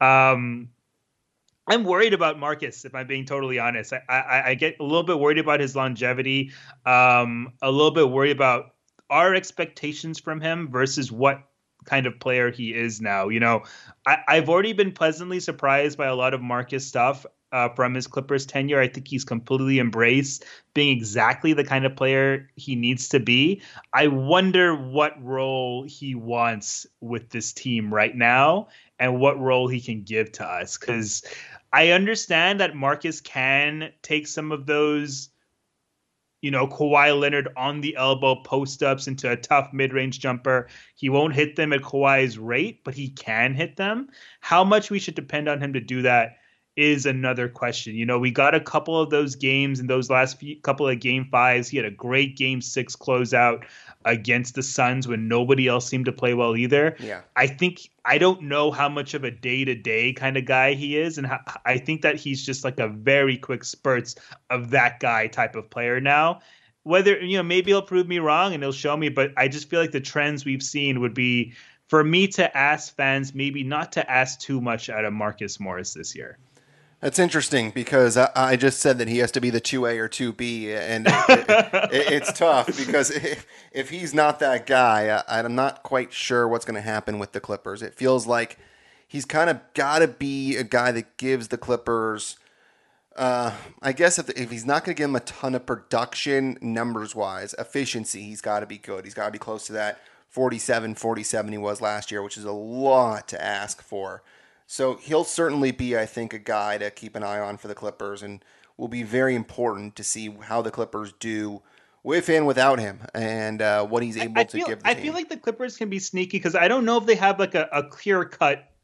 I'm worried about Marcus, if I'm being totally honest. I get a little bit worried about his longevity, a little bit worried about our expectations from him versus what kind of player he is now. I've already been pleasantly surprised by a lot of Marcus stuff from his Clippers tenure. I think he's completely embraced being exactly the kind of player he needs to be. I wonder what role he wants with this team right now and what role he can give to us, because I understand that Marcus can take some of those, Kawhi Leonard on the elbow post-ups into a tough mid-range jumper. He won't hit them at Kawhi's rate, but he can hit them. How much we should depend on him to do that is another question. We got a couple of those games in those last couple of game fives. He had a great game 6 closeout against the Suns when nobody else seemed to play well either. Yeah. I don't know how much of a day-to-day kind of guy he is, and I think that he's just like a very quick spurts of that guy type of player now. Whether, maybe he'll prove me wrong and he'll show me, but I just feel like the trends we've seen would be for me to ask fans maybe not to ask too much out of Marcus Morris this year. That's interesting because I just said that he has to be the 2A or 2B, and it's tough because if he's not that guy, I'm not quite sure what's going to happen with the Clippers. It feels like he's kind of got to be a guy that gives the Clippers, I guess if he's not going to give them a ton of production numbers-wise, efficiency, he's got to be good. He's got to be close to that 47 he was last year, which is a lot to ask for. So he'll certainly be, I think, a guy to keep an eye on for the Clippers, and will be very important to see how the Clippers do with and without him, and what he's able to give the team. I feel like the Clippers can be sneaky because I don't know if they have like a clear-cut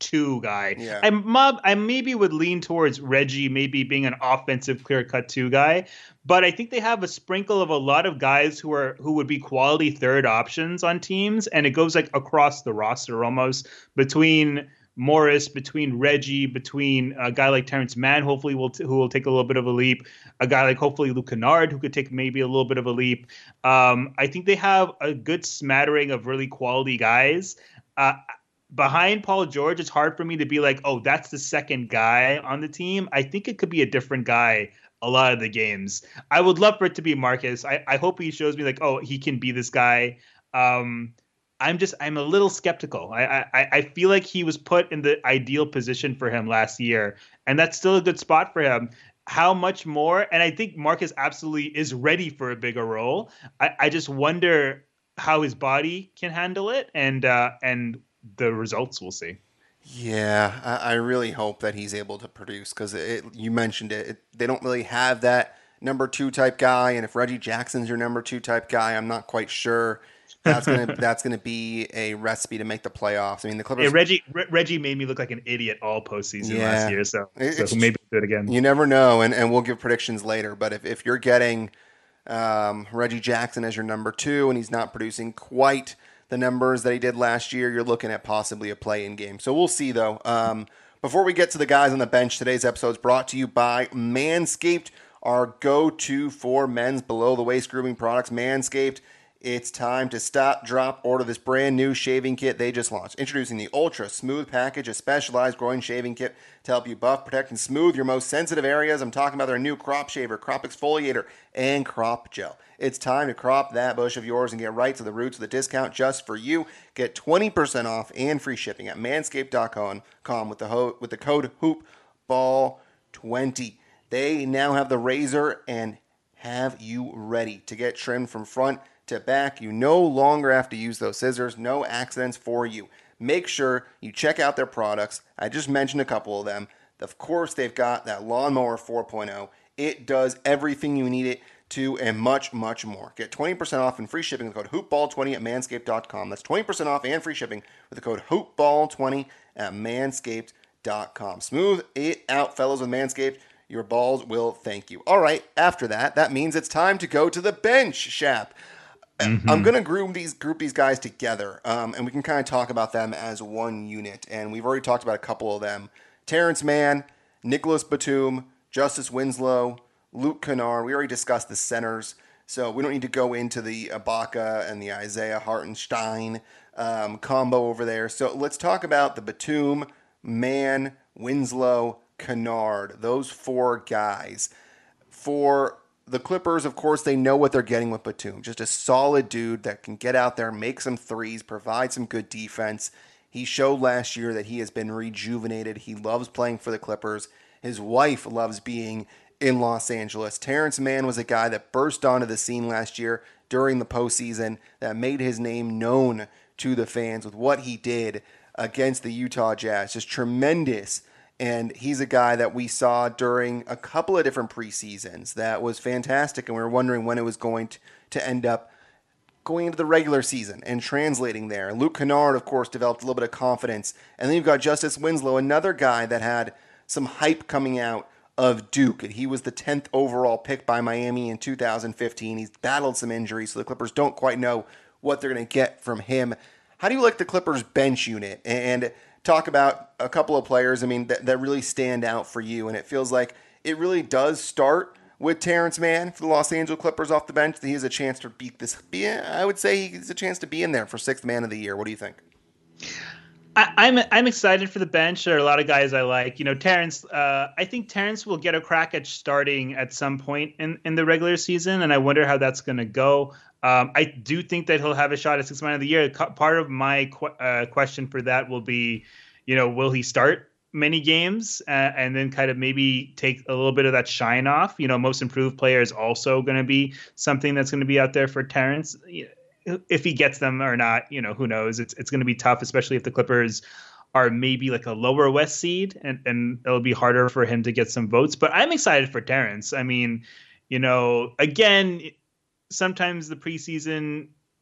two guy. Yeah. I maybe would lean towards Reggie maybe being an offensive clear-cut two guy, but I think they have a sprinkle of a lot of guys who would be quality third options on teams, and it goes like across the roster almost between Morris, between Reggie, between a guy like Terrence Mann, hopefully who will take a little bit of a leap, a guy like hopefully Luke Kennard, who could take maybe a little bit of a leap. I think they have a good smattering of really quality guys. Behind Paul George, it's hard for me to be like, oh, that's the second guy on the team. I think it could be a different guy a lot of the games. I would love for it to be Marcus. I hope he shows me like, oh, he can be this guy. I'm a little skeptical. I feel like he was put in the ideal position for him last year, and that's still a good spot for him. How much more? And I think Marcus absolutely is ready for a bigger role. I just wonder how his body can handle it, and the results we'll see. Yeah, I really hope that he's able to produce because you mentioned it. They don't really have that number two type guy, and if Reggie Jackson's your number two type guy, I'm not quite sure that's gonna be a recipe to make the playoffs. I mean, the Clippers. Yeah, Reggie made me look like an idiot all postseason last year, so maybe do it again. You never know, and we'll give predictions later. But if you're getting Reggie Jackson as your number two, and he's not producing quite the numbers that he did last year, you're looking at possibly a play-in game. So we'll see, though. Before we get to the guys on the bench, today's episode is brought to you by Manscaped, our go-to for men's below-the-waist grooming products. Manscaped. It's time to stop, drop, order this brand new shaving kit they just launched. Introducing the Ultra Smooth Package, a specialized growing shaving kit to help you buff, protect, and smooth your most sensitive areas. I'm talking about their new Crop Shaver, Crop Exfoliator, and Crop Gel. It's time to crop that bush of yours and get right to the roots of the discount just for you. Get 20% off and free shipping at manscaped.com with the code HoopBall20. They now have the razor and have you ready to get trimmed from front to back. You no longer have to use those scissors. No accidents for you. Make sure you check out their products. I just mentioned a couple of them. Of course, they've got that Lawnmower 4.0. It does everything you need it to and much, much more. Get 20% off and free shipping with the code HoopBall20 at manscaped.com. That's 20% off and free shipping with the code HoopBall20 at manscaped.com. Smooth it out, fellas, with Manscaped. Your balls will thank you. All right, after that means it's time to go to the bench, Shap. I'm going to group these guys together, and we can kind of talk about them as one unit. And we've already talked about a couple of them. Terrence Mann, Nicholas Batum, Justice Winslow, Luke Kennard. We already discussed the centers, so we don't need to go into the Ibaka and the Isaiah Hartenstein combo over there. So let's talk about the Batum, Mann, Winslow, Kennard, those four guys. For the Clippers, of course, they know what they're getting with Batum. Just a solid dude that can get out there, make some threes, provide some good defense. He showed last year that he has been rejuvenated. He loves playing for the Clippers. His wife loves being in Los Angeles. Terrence Mann was a guy that burst onto the scene last year during the postseason that made his name known to the fans with what he did against the Utah Jazz. Just tremendous. And he's a guy that we saw during a couple of different preseasons that was fantastic, and we were wondering when it was going to end up going into the regular season and translating there. Luke Kennard, of course, developed a little bit of confidence. And then you've got Justice Winslow, another guy that had some hype coming out of Duke. He was the 10th overall pick by Miami in 2015. He's battled some injuries, so the Clippers don't quite know what they're going to get from him. How do you like the Clippers bench unit? And talk about a couple of players, I mean, that really stand out for you. And it feels like it really does start with Terrence Mann for the Los Angeles Clippers off the bench. He has a chance to beat this. I would say he has a chance to be in there for sixth man of the year. What do you think? I'm excited for the bench. There are a lot of guys I like. You know, Terrence. I think Terrence will get a crack at starting at some point in the regular season, and I wonder how that's going to go. I do think that he'll have a shot at sixth man of the year. Part of my question for that will be, you know, will he start many games and then kind of maybe take a little bit of that shine off? You know, most improved player is also going to be something that's going to be out there for Terrence. If he gets them or not, you know, who knows? It's going to be tough, especially if the Clippers are maybe like a lower West seed, and it'll be harder for him to get some votes. But I'm excited for Terrence. I mean, you know, again, sometimes the preseason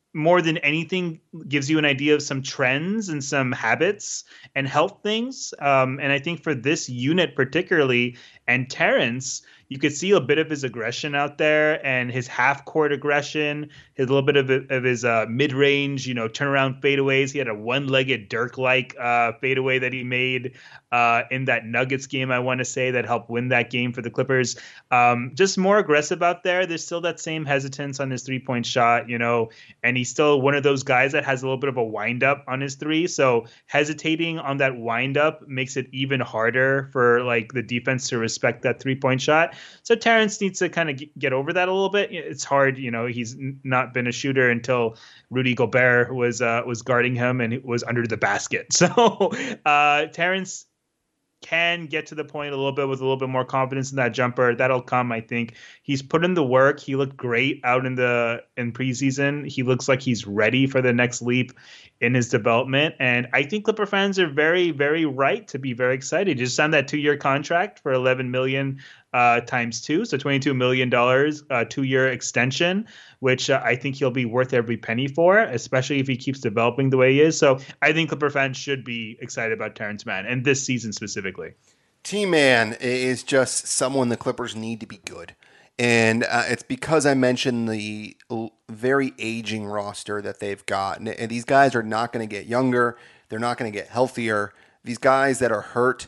more than anything gives you an idea of some trends and some habits and health things. And I think for this unit particularly, and Terrence, you could see a bit of his aggression out there and his half-court aggression, his little bit of his mid-range, turnaround fadeaways. He had a one-legged Dirk-like fadeaway that he made in that Nuggets game, I want to say, that helped win that game for the Clippers. Just more aggressive out there. There's still that same hesitance on his three-point shot, and he's still one of those guys that has a little bit of a wind-up on his three. So hesitating on that wind-up makes it even harder for like the defense to respect that three-point shot. So Terrence needs to kind of get over that a little bit. It's hard, he's not been a shooter until Rudy Gobert was guarding him and it was under the basket. So Terrence can get to the point a little bit with a little bit more confidence in that jumper. That'll come, I think. He's put in the work. He looked great out in preseason. He looks like he's ready for the next leap in his development. And I think Clipper fans are very, very right to be very excited. Just signed that 2-year contract for $11 million times 2, so $22 million, 2-year extension, which I think he'll be worth every penny for, especially if he keeps developing the way he is. So I think Clipper fans should be excited about Terrence Mann, and this season specifically. T-Man is just someone the Clippers need to be good. And it's because I mentioned the very aging roster that they've got. And these guys are not going to get younger. They're not going to get healthier. These guys that are hurt,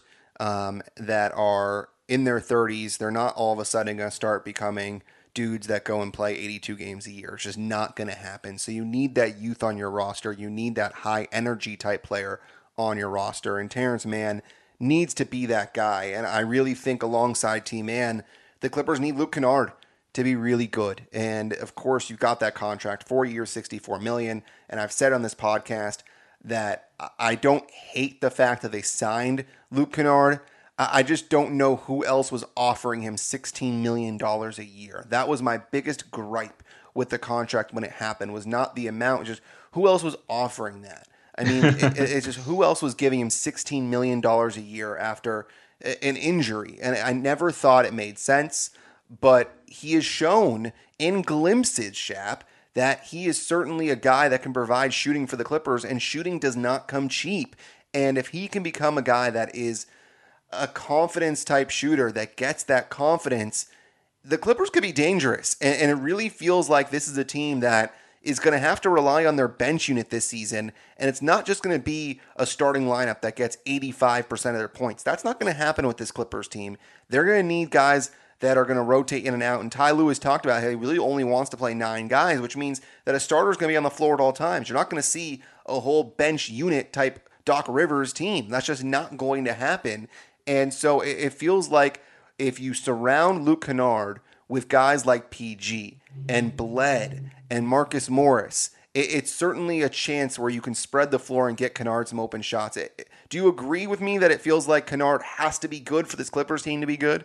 that are in their 30s, they're not all of a sudden going to start becoming dudes that go and play 82 games a year. It's just not going to happen. So you need that youth on your roster. You need that high energy type player on your roster. And Terrence Mann needs to be that guy. And I really think alongside T-Man, the Clippers need Luke Kennard to be really good. And of course, you've got that contract, 4 years, $64 million. And I've said on this podcast that I don't hate the fact that they signed Luke Kennard. I just don't know who else was offering him $16 million a year. That was my biggest gripe with the contract when it happened, was not the amount, just who else was offering that. I mean, it's just who else was giving him $16 million a year after an injury. And I never thought it made sense, but he has shown in glimpses, Shap, that he is certainly a guy that can provide shooting for the Clippers, and shooting does not come cheap. And if he can become a guy that is a confidence type shooter that gets that confidence, the Clippers could be dangerous. And it really feels like this is a team that is going to have to rely on their bench unit this season. And it's not just going to be a starting lineup that gets 85% of their points. That's not going to happen with this Clippers team. They're going to need guys that are going to rotate in and out. And Ty Lue talked about how he really only wants to play 9 guys, which means that a starter is going to be on the floor at all times. You're not going to see a whole bench unit type Doc Rivers team. That's just not going to happen. And so it feels like if you surround Luke Kennard with guys like PG and Bled and Marcus Morris, it's certainly a chance where you can spread the floor and get Kennard some open shots. Do you agree with me that it feels like Kennard has to be good for this Clippers team to be good?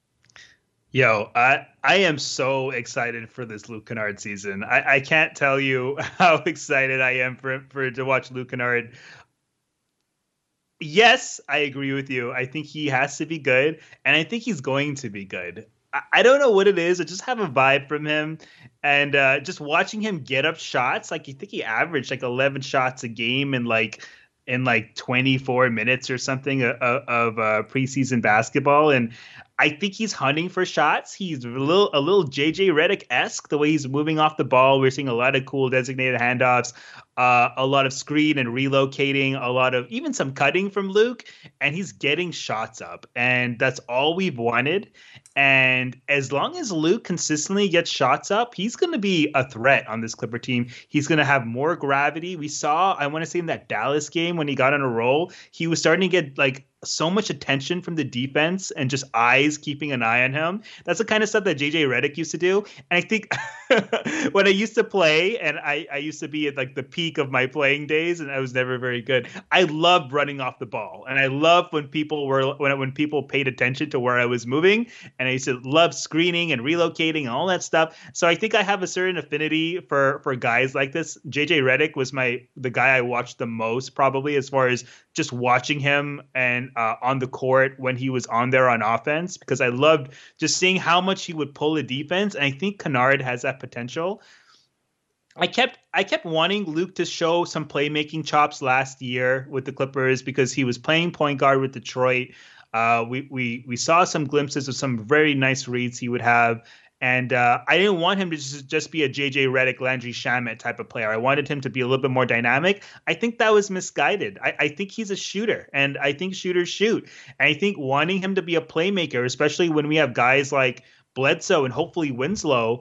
Yo, I am so excited for this Luke Kennard season. I can't tell you how excited I am for to watch Luke Kennard. Yes, I agree with you. I think he has to be good, and I think he's going to be good. I don't know what it is. I just have a vibe from him, and just watching him get up shots, like I think he averaged like 11 shots a game in like 24 minutes or something of preseason basketball, and I think he's hunting for shots. He's a little JJ Redick-esque, the way he's moving off the ball. We're seeing a lot of cool designated handoffs, a lot of screen and relocating, a lot of even some cutting from Luke, and he's getting shots up. And that's all we've wanted. And as long as Luke consistently gets shots up, he's going to be a threat on this Clipper team. He's going to have more gravity. We saw, I want to say in that Dallas game when he got on a roll, he was starting to get like so much attention from the defense and just eyes keeping an eye on him. That's the kind of stuff that JJ Redick used to do. And I think when I used to play, and I used to be at like the peak of my playing days, and I was never very good, I loved running off the ball. And I loved when people paid attention to where I was moving. And I used to love screening and relocating and all that stuff. So I think I have a certain affinity for guys like this. JJ Redick was the guy I watched the most, probably, as far as just watching him and on the court when he was on there on offense, because I loved just seeing how much he would pull a defense. And I think Kennard has that potential. I kept wanting Luke to show some playmaking chops last year with the Clippers because he was playing point guard with Detroit. We saw some glimpses of some very nice reads he would have. And I didn't want him to just be a JJ Redick, Landry Shamet type of player. I wanted him to be a little bit more dynamic. I think that was misguided. I think he's a shooter, and I think shooters shoot. And I think wanting him to be a playmaker, especially when we have guys like Bledsoe and hopefully Winslow,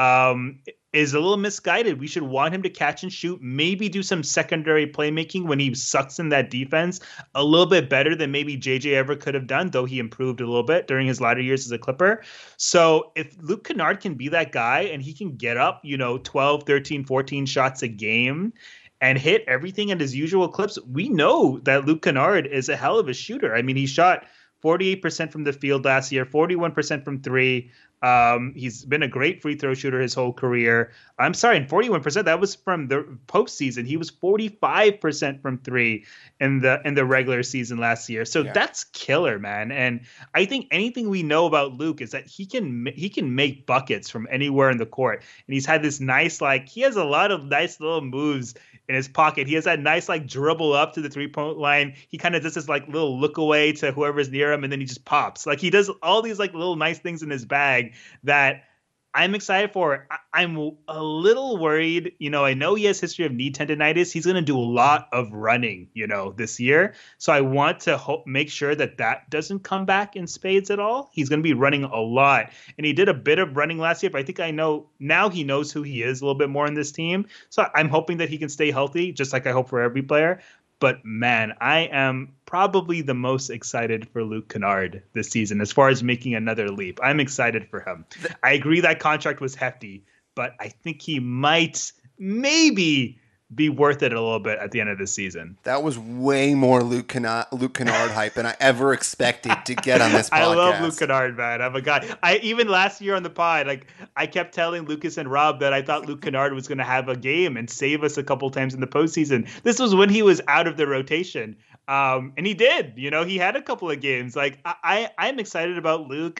is a little misguided. We should want him to catch and shoot, maybe do some secondary playmaking when he sucks in that defense a little bit better than maybe JJ ever could have done, though he improved a little bit during his latter years as a Clipper. So if Luke Kennard can be that guy and he can get up, 12, 13, 14 shots a game and hit everything at his usual clips, we know that Luke Kennard is a hell of a shooter. I mean, he shot 48% from the field last year, 41% from three. He's been a great free throw shooter his whole career. I'm sorry, and 41%, that was from the postseason. He was 45% from three in the regular season last year. So That's killer, man. And I think anything we know about Luke is that he can make buckets from anywhere in the court. And he's had this nice, he has a lot of nice little moves in his pocket. He has that nice dribble up to the 3-point line. He kind of does this little look away to whoever's near him, and then he just pops. He does all these little nice things in his bag that I'm excited for. I'm a little worried. I know he has history of knee tendonitis. He's going to do a lot of running, this year. So I want to make sure that doesn't come back in spades at all. He's going to be running a lot. And he did a bit of running last year, but I think I know now he knows who he is a little bit more in this team. So I'm hoping that he can stay healthy, just like I hope for every player. But man, I am probably the most excited for Luke Kennard this season as far as making another leap. I'm excited for him. I agree that contract was hefty, but I think he might maybe be worth it a little bit at the end of the season. That was way more Luke Kennard hype than I ever expected to get on this podcast. I love Luke Kennard, man. I'm a guy. Even last year on the pod, I kept telling Lucas and Rob that I thought Luke Kennard was going to have a game and save us a couple times in the postseason. This was when he was out of the rotation. And he did. He had a couple of games. I'm excited about Luke.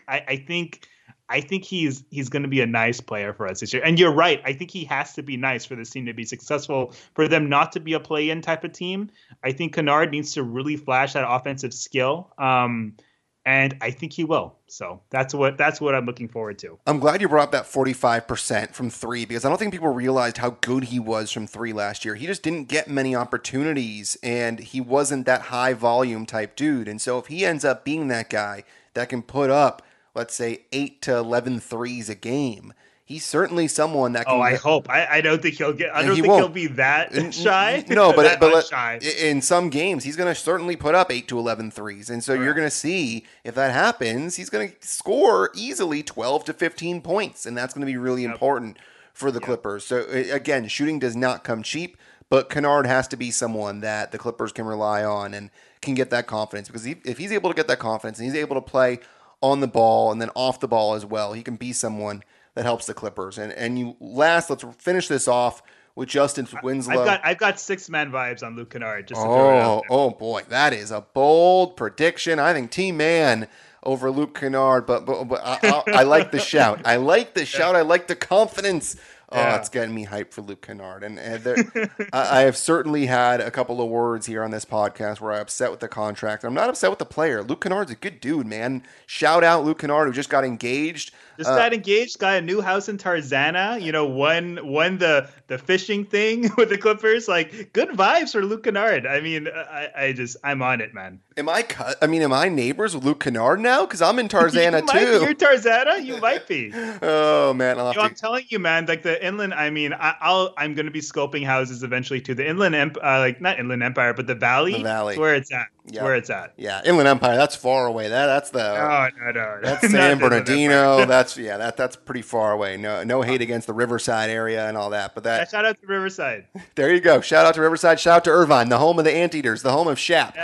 I think he's going to be a nice player for us this year. And you're right. I think he has to be nice for this team to be successful, for them not to be a play-in type of team. I think Kennard needs to really flash that offensive skill. And I think he will. So that's what I'm looking forward to. I'm glad you brought up that 45% from three, because I don't think people realized how good he was from three last year. He just didn't get many opportunities, and he wasn't that high volume type dude. And so if he ends up being that guy that can put up, let's say 8 to 11 threes a game, he's certainly someone that can. Oh, I hope. I don't think he'll get. I don't think he'll be that shy. No, but shy. In some games, he's going to certainly put up 8 to 11 threes, and so you're going to see if that happens, he's going to score easily 12 to 15 points, and that's going to be really important for the Clippers. So again, shooting does not come cheap, but Kennard has to be someone that the Clippers can rely on and can get that confidence, because if he's able to get that confidence and he's able to play on the ball and then off the ball as well, he can be someone that helps the Clippers. Let's finish this off with Justice Winslow. I've got 6-man vibes on Luke Kennard. Oh boy, that is a bold prediction. I think Team Man over Luke Kennard, but I like the shout. I like the shout. I like the confidence. Oh, it's getting me hyped for Luke Kennard. And I have certainly had a couple of words here on this podcast where I'm upset with the contract. I'm not upset with the player. Luke Kennard's a good dude, man. Shout out Luke Kennard, who just got engaged. Got engaged, got a new house in Tarzana, won the fishing thing with the Clippers. Good vibes for Luke Kennard. I mean, I'm on it, man. Am I neighbors with Luke Kennard now? Because I'm in Tarzana too. You're Tarzana? You might be. Oh man, I'm telling you, man. The inland. I mean, I'm going to be scoping houses eventually too. The Inland Empire, not Inland Empire, but the Valley. The Valley. It's where it's at. It's where it's at. Yeah, Inland Empire. That's far away. That's the. No. That's San Bernardino. That's pretty far away. No hate against the Riverside area and all that, but shout out to Riverside. There you go. Shout out to Riverside. Shout out to Irvine, the home of the Anteaters, the home of Shap.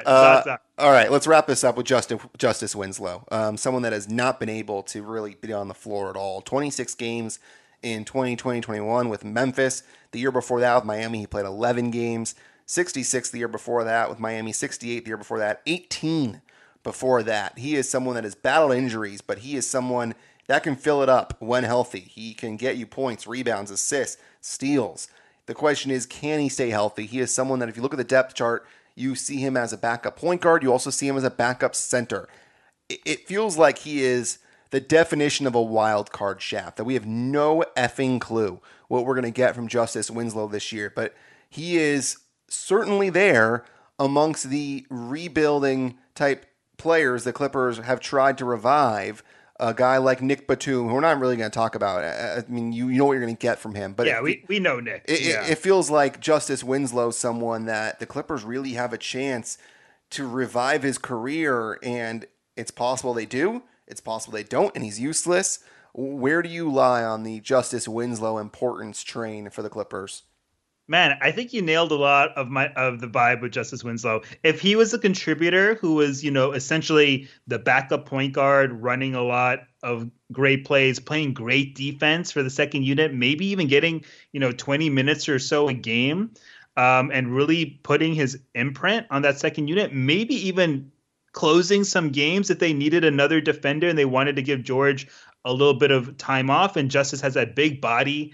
All right, let's wrap this up with Justice Winslow, someone that has not been able to really be on the floor at all. 26 games in 2020-21 with Memphis. The year before that with Miami, he played 11 games. 66 the year before that with Miami. 68 the year before that. 18 before that. He is someone that has battled injuries, but he is someone that can fill it up when healthy. He can get you points, rebounds, assists, steals. The question is, can he stay healthy? He is someone that if you look at the depth chart, you see him as a backup point guard. You also see him as a backup center. It feels like he is the definition of a wild card shaft, that we have no effing clue what we're going to get from Justice Winslow this year. But he is certainly there amongst the rebuilding type players the Clippers have tried to revive. A guy like Nick Batum, who we're not really going to talk about. I mean, you know what you're going to get from him. But yeah, we know Nick. It feels like Justice Winslow, someone that the Clippers really have a chance to revive his career, and it's possible they do. It's possible they don't, and he's useless. Where do you lie on the Justice Winslow importance train for the Clippers? Man, I think you nailed a lot of the vibe with Justice Winslow. If he was a contributor who was, essentially the backup point guard, running a lot of great plays, playing great defense for the second unit, maybe even getting, 20 minutes or so a game, and really putting his imprint on that second unit, maybe even closing some games if they needed another defender and they wanted to give George a little bit of time off, and Justice has that big body.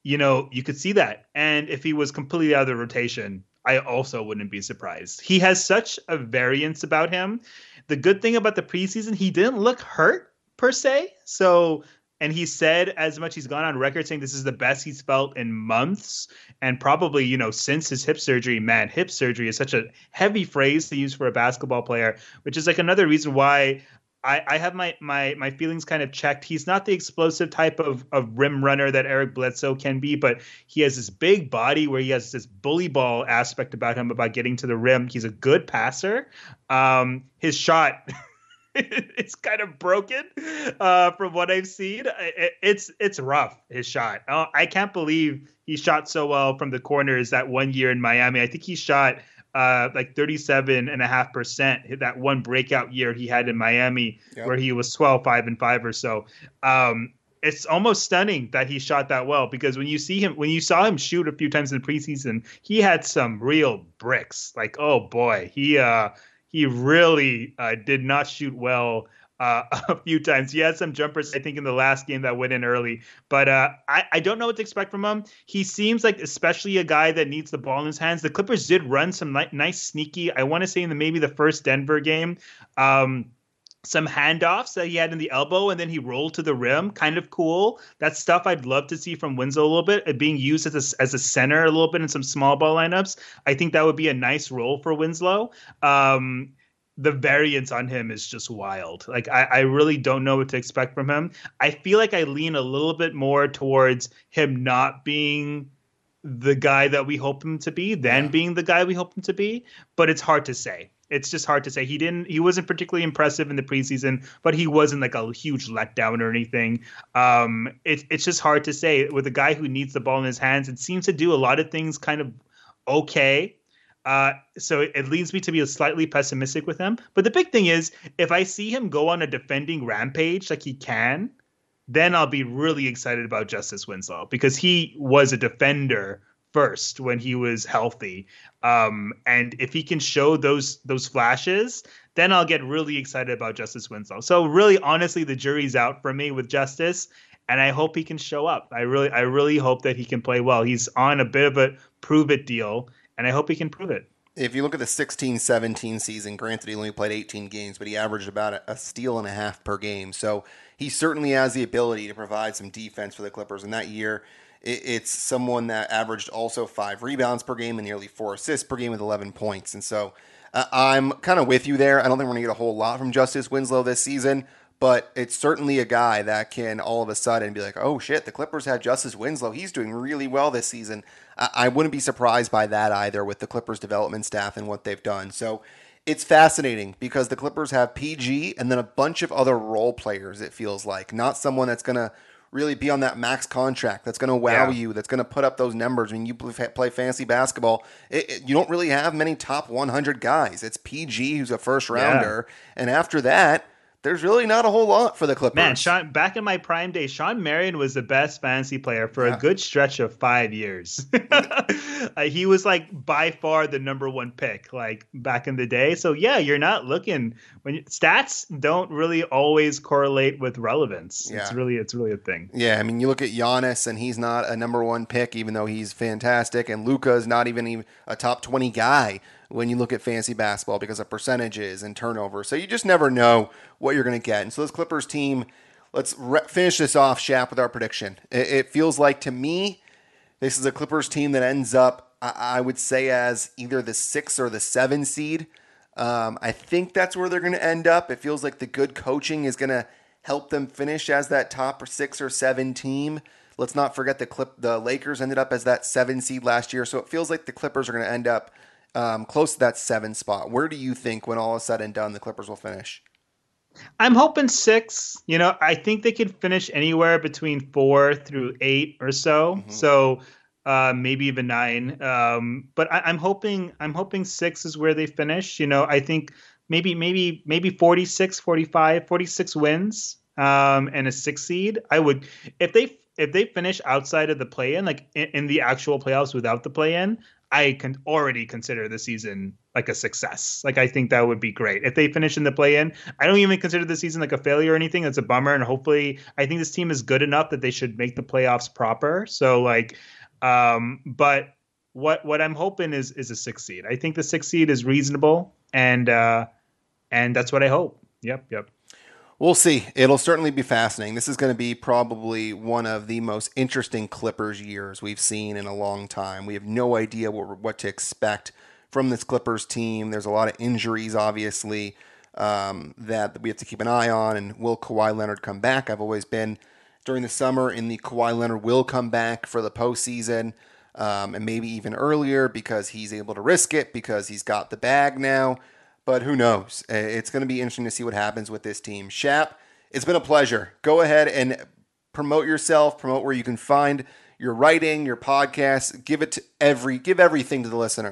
You could see that. And if he was completely out of the rotation, I also wouldn't be surprised. He has such a variance about him. The good thing about the preseason, he didn't look hurt per se. So, and he said as much, he's gone on record saying this is the best he's felt in months. And probably, since his hip surgery. Man, hip surgery is such a heavy phrase to use for a basketball player, which is like another reason why I have my feelings kind of checked. He's not the explosive type of rim runner that Eric Bledsoe can be, but he has this big body where he has this bully ball aspect about him, about getting to the rim. He's a good passer. His shot, it's kind of broken from what I've seen. It's rough, his shot. I can't believe he shot so well from the corners that one year in Miami. I think he shot like 37.5% that one breakout year he had in Miami, where he was 12, 5 and 5 or so. It's almost stunning that he shot that well, because when you saw him shoot a few times in the preseason, he had some real bricks. Like, oh boy, he really did not shoot well a few times. He had some jumpers, I think, in the last game that went in early. But I don't know what to expect from him. He seems like especially a guy that needs the ball in his hands. The Clippers did run some nice sneaky, I want to say in maybe the first Denver game, some handoffs that he had in the elbow, and then he rolled to the rim. Kind of cool. That's stuff I'd love to see from Winslow a little bit, being used as a center a little bit in some small ball lineups. I think that would be a nice role for Winslow. The variance on him is just wild. Like, I really don't know what to expect from him. I feel like I lean a little bit more towards him not being the guy that we hope him to be than being the guy we hope him to be. But it's hard to say. It's just hard to say. He wasn't particularly impressive in the preseason, but he wasn't like a huge letdown or anything. It's just hard to say. With a guy who needs the ball in his hands, it seems to do a lot of things kind of okay. So it leads me to be slightly pessimistic with him. But the big thing is, if I see him go on a defending rampage like he can, then I'll be really excited about Justice Winslow, because he was a defender first when he was healthy. And if he can show those flashes, then I'll get really excited about Justice Winslow. So really, honestly, the jury's out for me with Justice, and I hope he can show up. I really hope that he can play well. He's on a bit of a prove-it deal, and I hope he can prove it. If you look at the 16-17 season, granted he only played 18 games, but he averaged about a steal and a half per game. So he certainly has the ability to provide some defense for the Clippers. And that year, it's someone that averaged also 5 rebounds per game and nearly 4 assists per game with 11 points. And so I'm kind of with you there. I don't think we're going to get a whole lot from Justice Winslow this season, but it's certainly a guy that can all of a sudden be like, oh shit, the Clippers have Justice Winslow. He's doing really well this season. I wouldn't be surprised by that either with the Clippers development staff and what they've done. So it's fascinating because the Clippers have PG and then a bunch of other role players, it feels like. Not someone that's going to really be on that max contract, that's going to wow you, that's going to put up those numbers. When you play fantasy basketball, you don't really have many top 100 guys. It's PG, who's a first rounder. And after that, there's really not a whole lot for the Clippers. Man, back in my prime days, Shawn Marion was the best fantasy player for a good stretch of 5 years. He was like by far the number one pick, like back in the day. So yeah, you're not looking stats don't really always correlate with relevance. Yeah. It's really a thing. Yeah, I mean, you look at Giannis and he's not a number one pick, even though he's fantastic, and Luka is not even a top 20 guy when you look at fantasy basketball because of percentages and turnover. So you just never know what you're going to get. And so this Clippers team, let's finish this off, Shap, with our prediction. It feels like to me, this is a Clippers team that ends up, I would say, as either the 6 or the 7 seed. I think that's where they're going to end up. It feels like the good coaching is going to help them finish as that top 6 or 7 team. Let's not forget the Lakers ended up as that 7 seed last year. So it feels like the Clippers are going to end up close to that 7 spot. Where do you think, when all is said and done, the Clippers will finish? I'm hoping 6. I think they could finish anywhere between 4 through 8 or so. Mm-hmm. So maybe even 9. But I'm hoping 6 is where they finish. I think maybe 46, 45, 46 wins and a 6 seed. I would, if they finish outside of the play-in, like in the actual playoffs without the play-in, I can already consider the season like a success. Like, I think that would be great. If they finish in the play-in, I don't even consider the season like a failure or anything. That's a bummer. And hopefully, I think this team is good enough that they should make the playoffs proper. So but what I'm hoping is a 6 seed. I think the 6 seed is reasonable. And that's what I hope. Yep. We'll see. It'll certainly be fascinating. This is going to be probably one of the most interesting Clippers years we've seen in a long time. We have no idea what to expect from this Clippers team. There's a lot of injuries, obviously, that we have to keep an eye on. And will Kawhi Leonard come back? I've always been, during the summer, in the Kawhi Leonard will come back for the postseason, and maybe even earlier because he's able to risk it, because he's got the bag now. But who knows? It's going to be interesting to see what happens with this team. Shap, it's been a pleasure. Go ahead and promote yourself, promote where you can find your writing, your podcast. Give everything to the listener.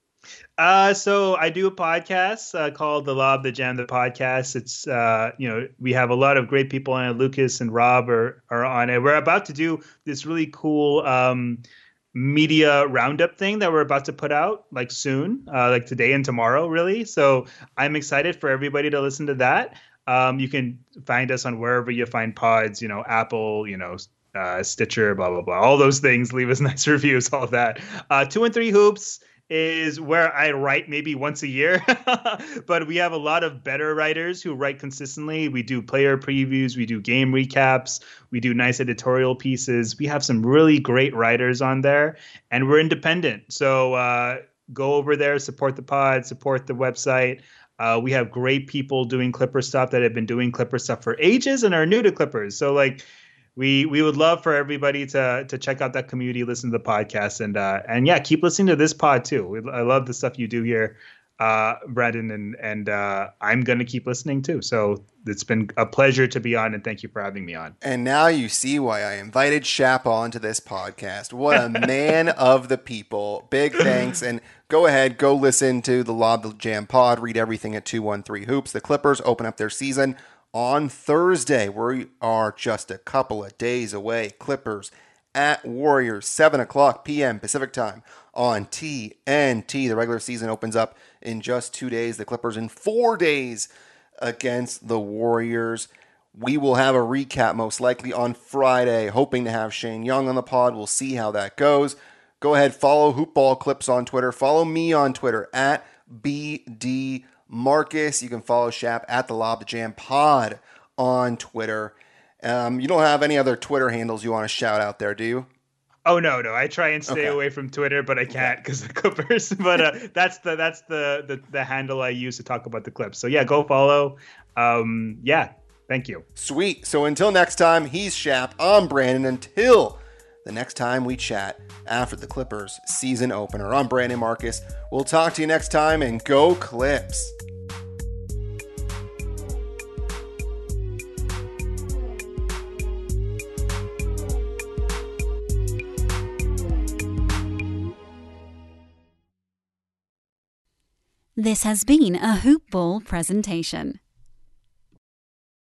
So I do a podcast called The Lob, the Jam, the Podcast. It's, we have a lot of great people on it. Lucas and Rob are on it. We're about to do this really cool media roundup thing that we're about to put out like soon, like today and tomorrow, really. So I'm excited for everybody to listen to that. You can find us on wherever you find pods, Apple, Stitcher, blah, blah, blah, all those things. Leave us nice reviews, all of that. 2 and 3 Hoops is where I write maybe once a year, but we have a lot of better writers who write consistently. We do player previews, we do game recaps, we do nice editorial pieces. We have some really great writers on there, and we're independent. So go over there, support the pod, support the website. We have great people doing Clipper stuff that have been doing Clipper stuff for ages and are new to Clippers. So we would love for everybody to check out that community, listen to the podcast, and yeah, keep listening to this pod too. I love the stuff you do here, Brandon, and I'm going to keep listening too. So it's been a pleasure to be on, and thank you for having me on. And now you see why I invited Shap onto this podcast. What a man of the people. Big thanks. And go ahead, go listen to the Lob the Jam pod. Read everything at 213 Hoops. The Clippers open up their season on Thursday. We are just a couple of days away. Clippers at Warriors, 7:00 p.m. Pacific time on TNT. The regular season opens up in just 2 days. The Clippers in 4 days against the Warriors. We will have a recap most likely on Friday, hoping to have Shane Young on the pod. We'll see how that goes. Go ahead, follow Hoopball Clips on Twitter. Follow me on Twitter at BD Marcus. You can follow Shap at the Lob the Jam pod on Twitter. You don't have any other Twitter handles you want to shout out there, do you? Oh no! I try and stay away from Twitter, but I can't because of the Clippers. But that's the handle I use to talk about the Clips. So yeah, go follow. Thank you. Sweet. So until next time, he's Shap. I'm Brandon. Until the next time we chat after the Clippers season opener, I'm Brandon Marcus. We'll talk to you next time, and go Clips. This has been a Hoop Ball presentation.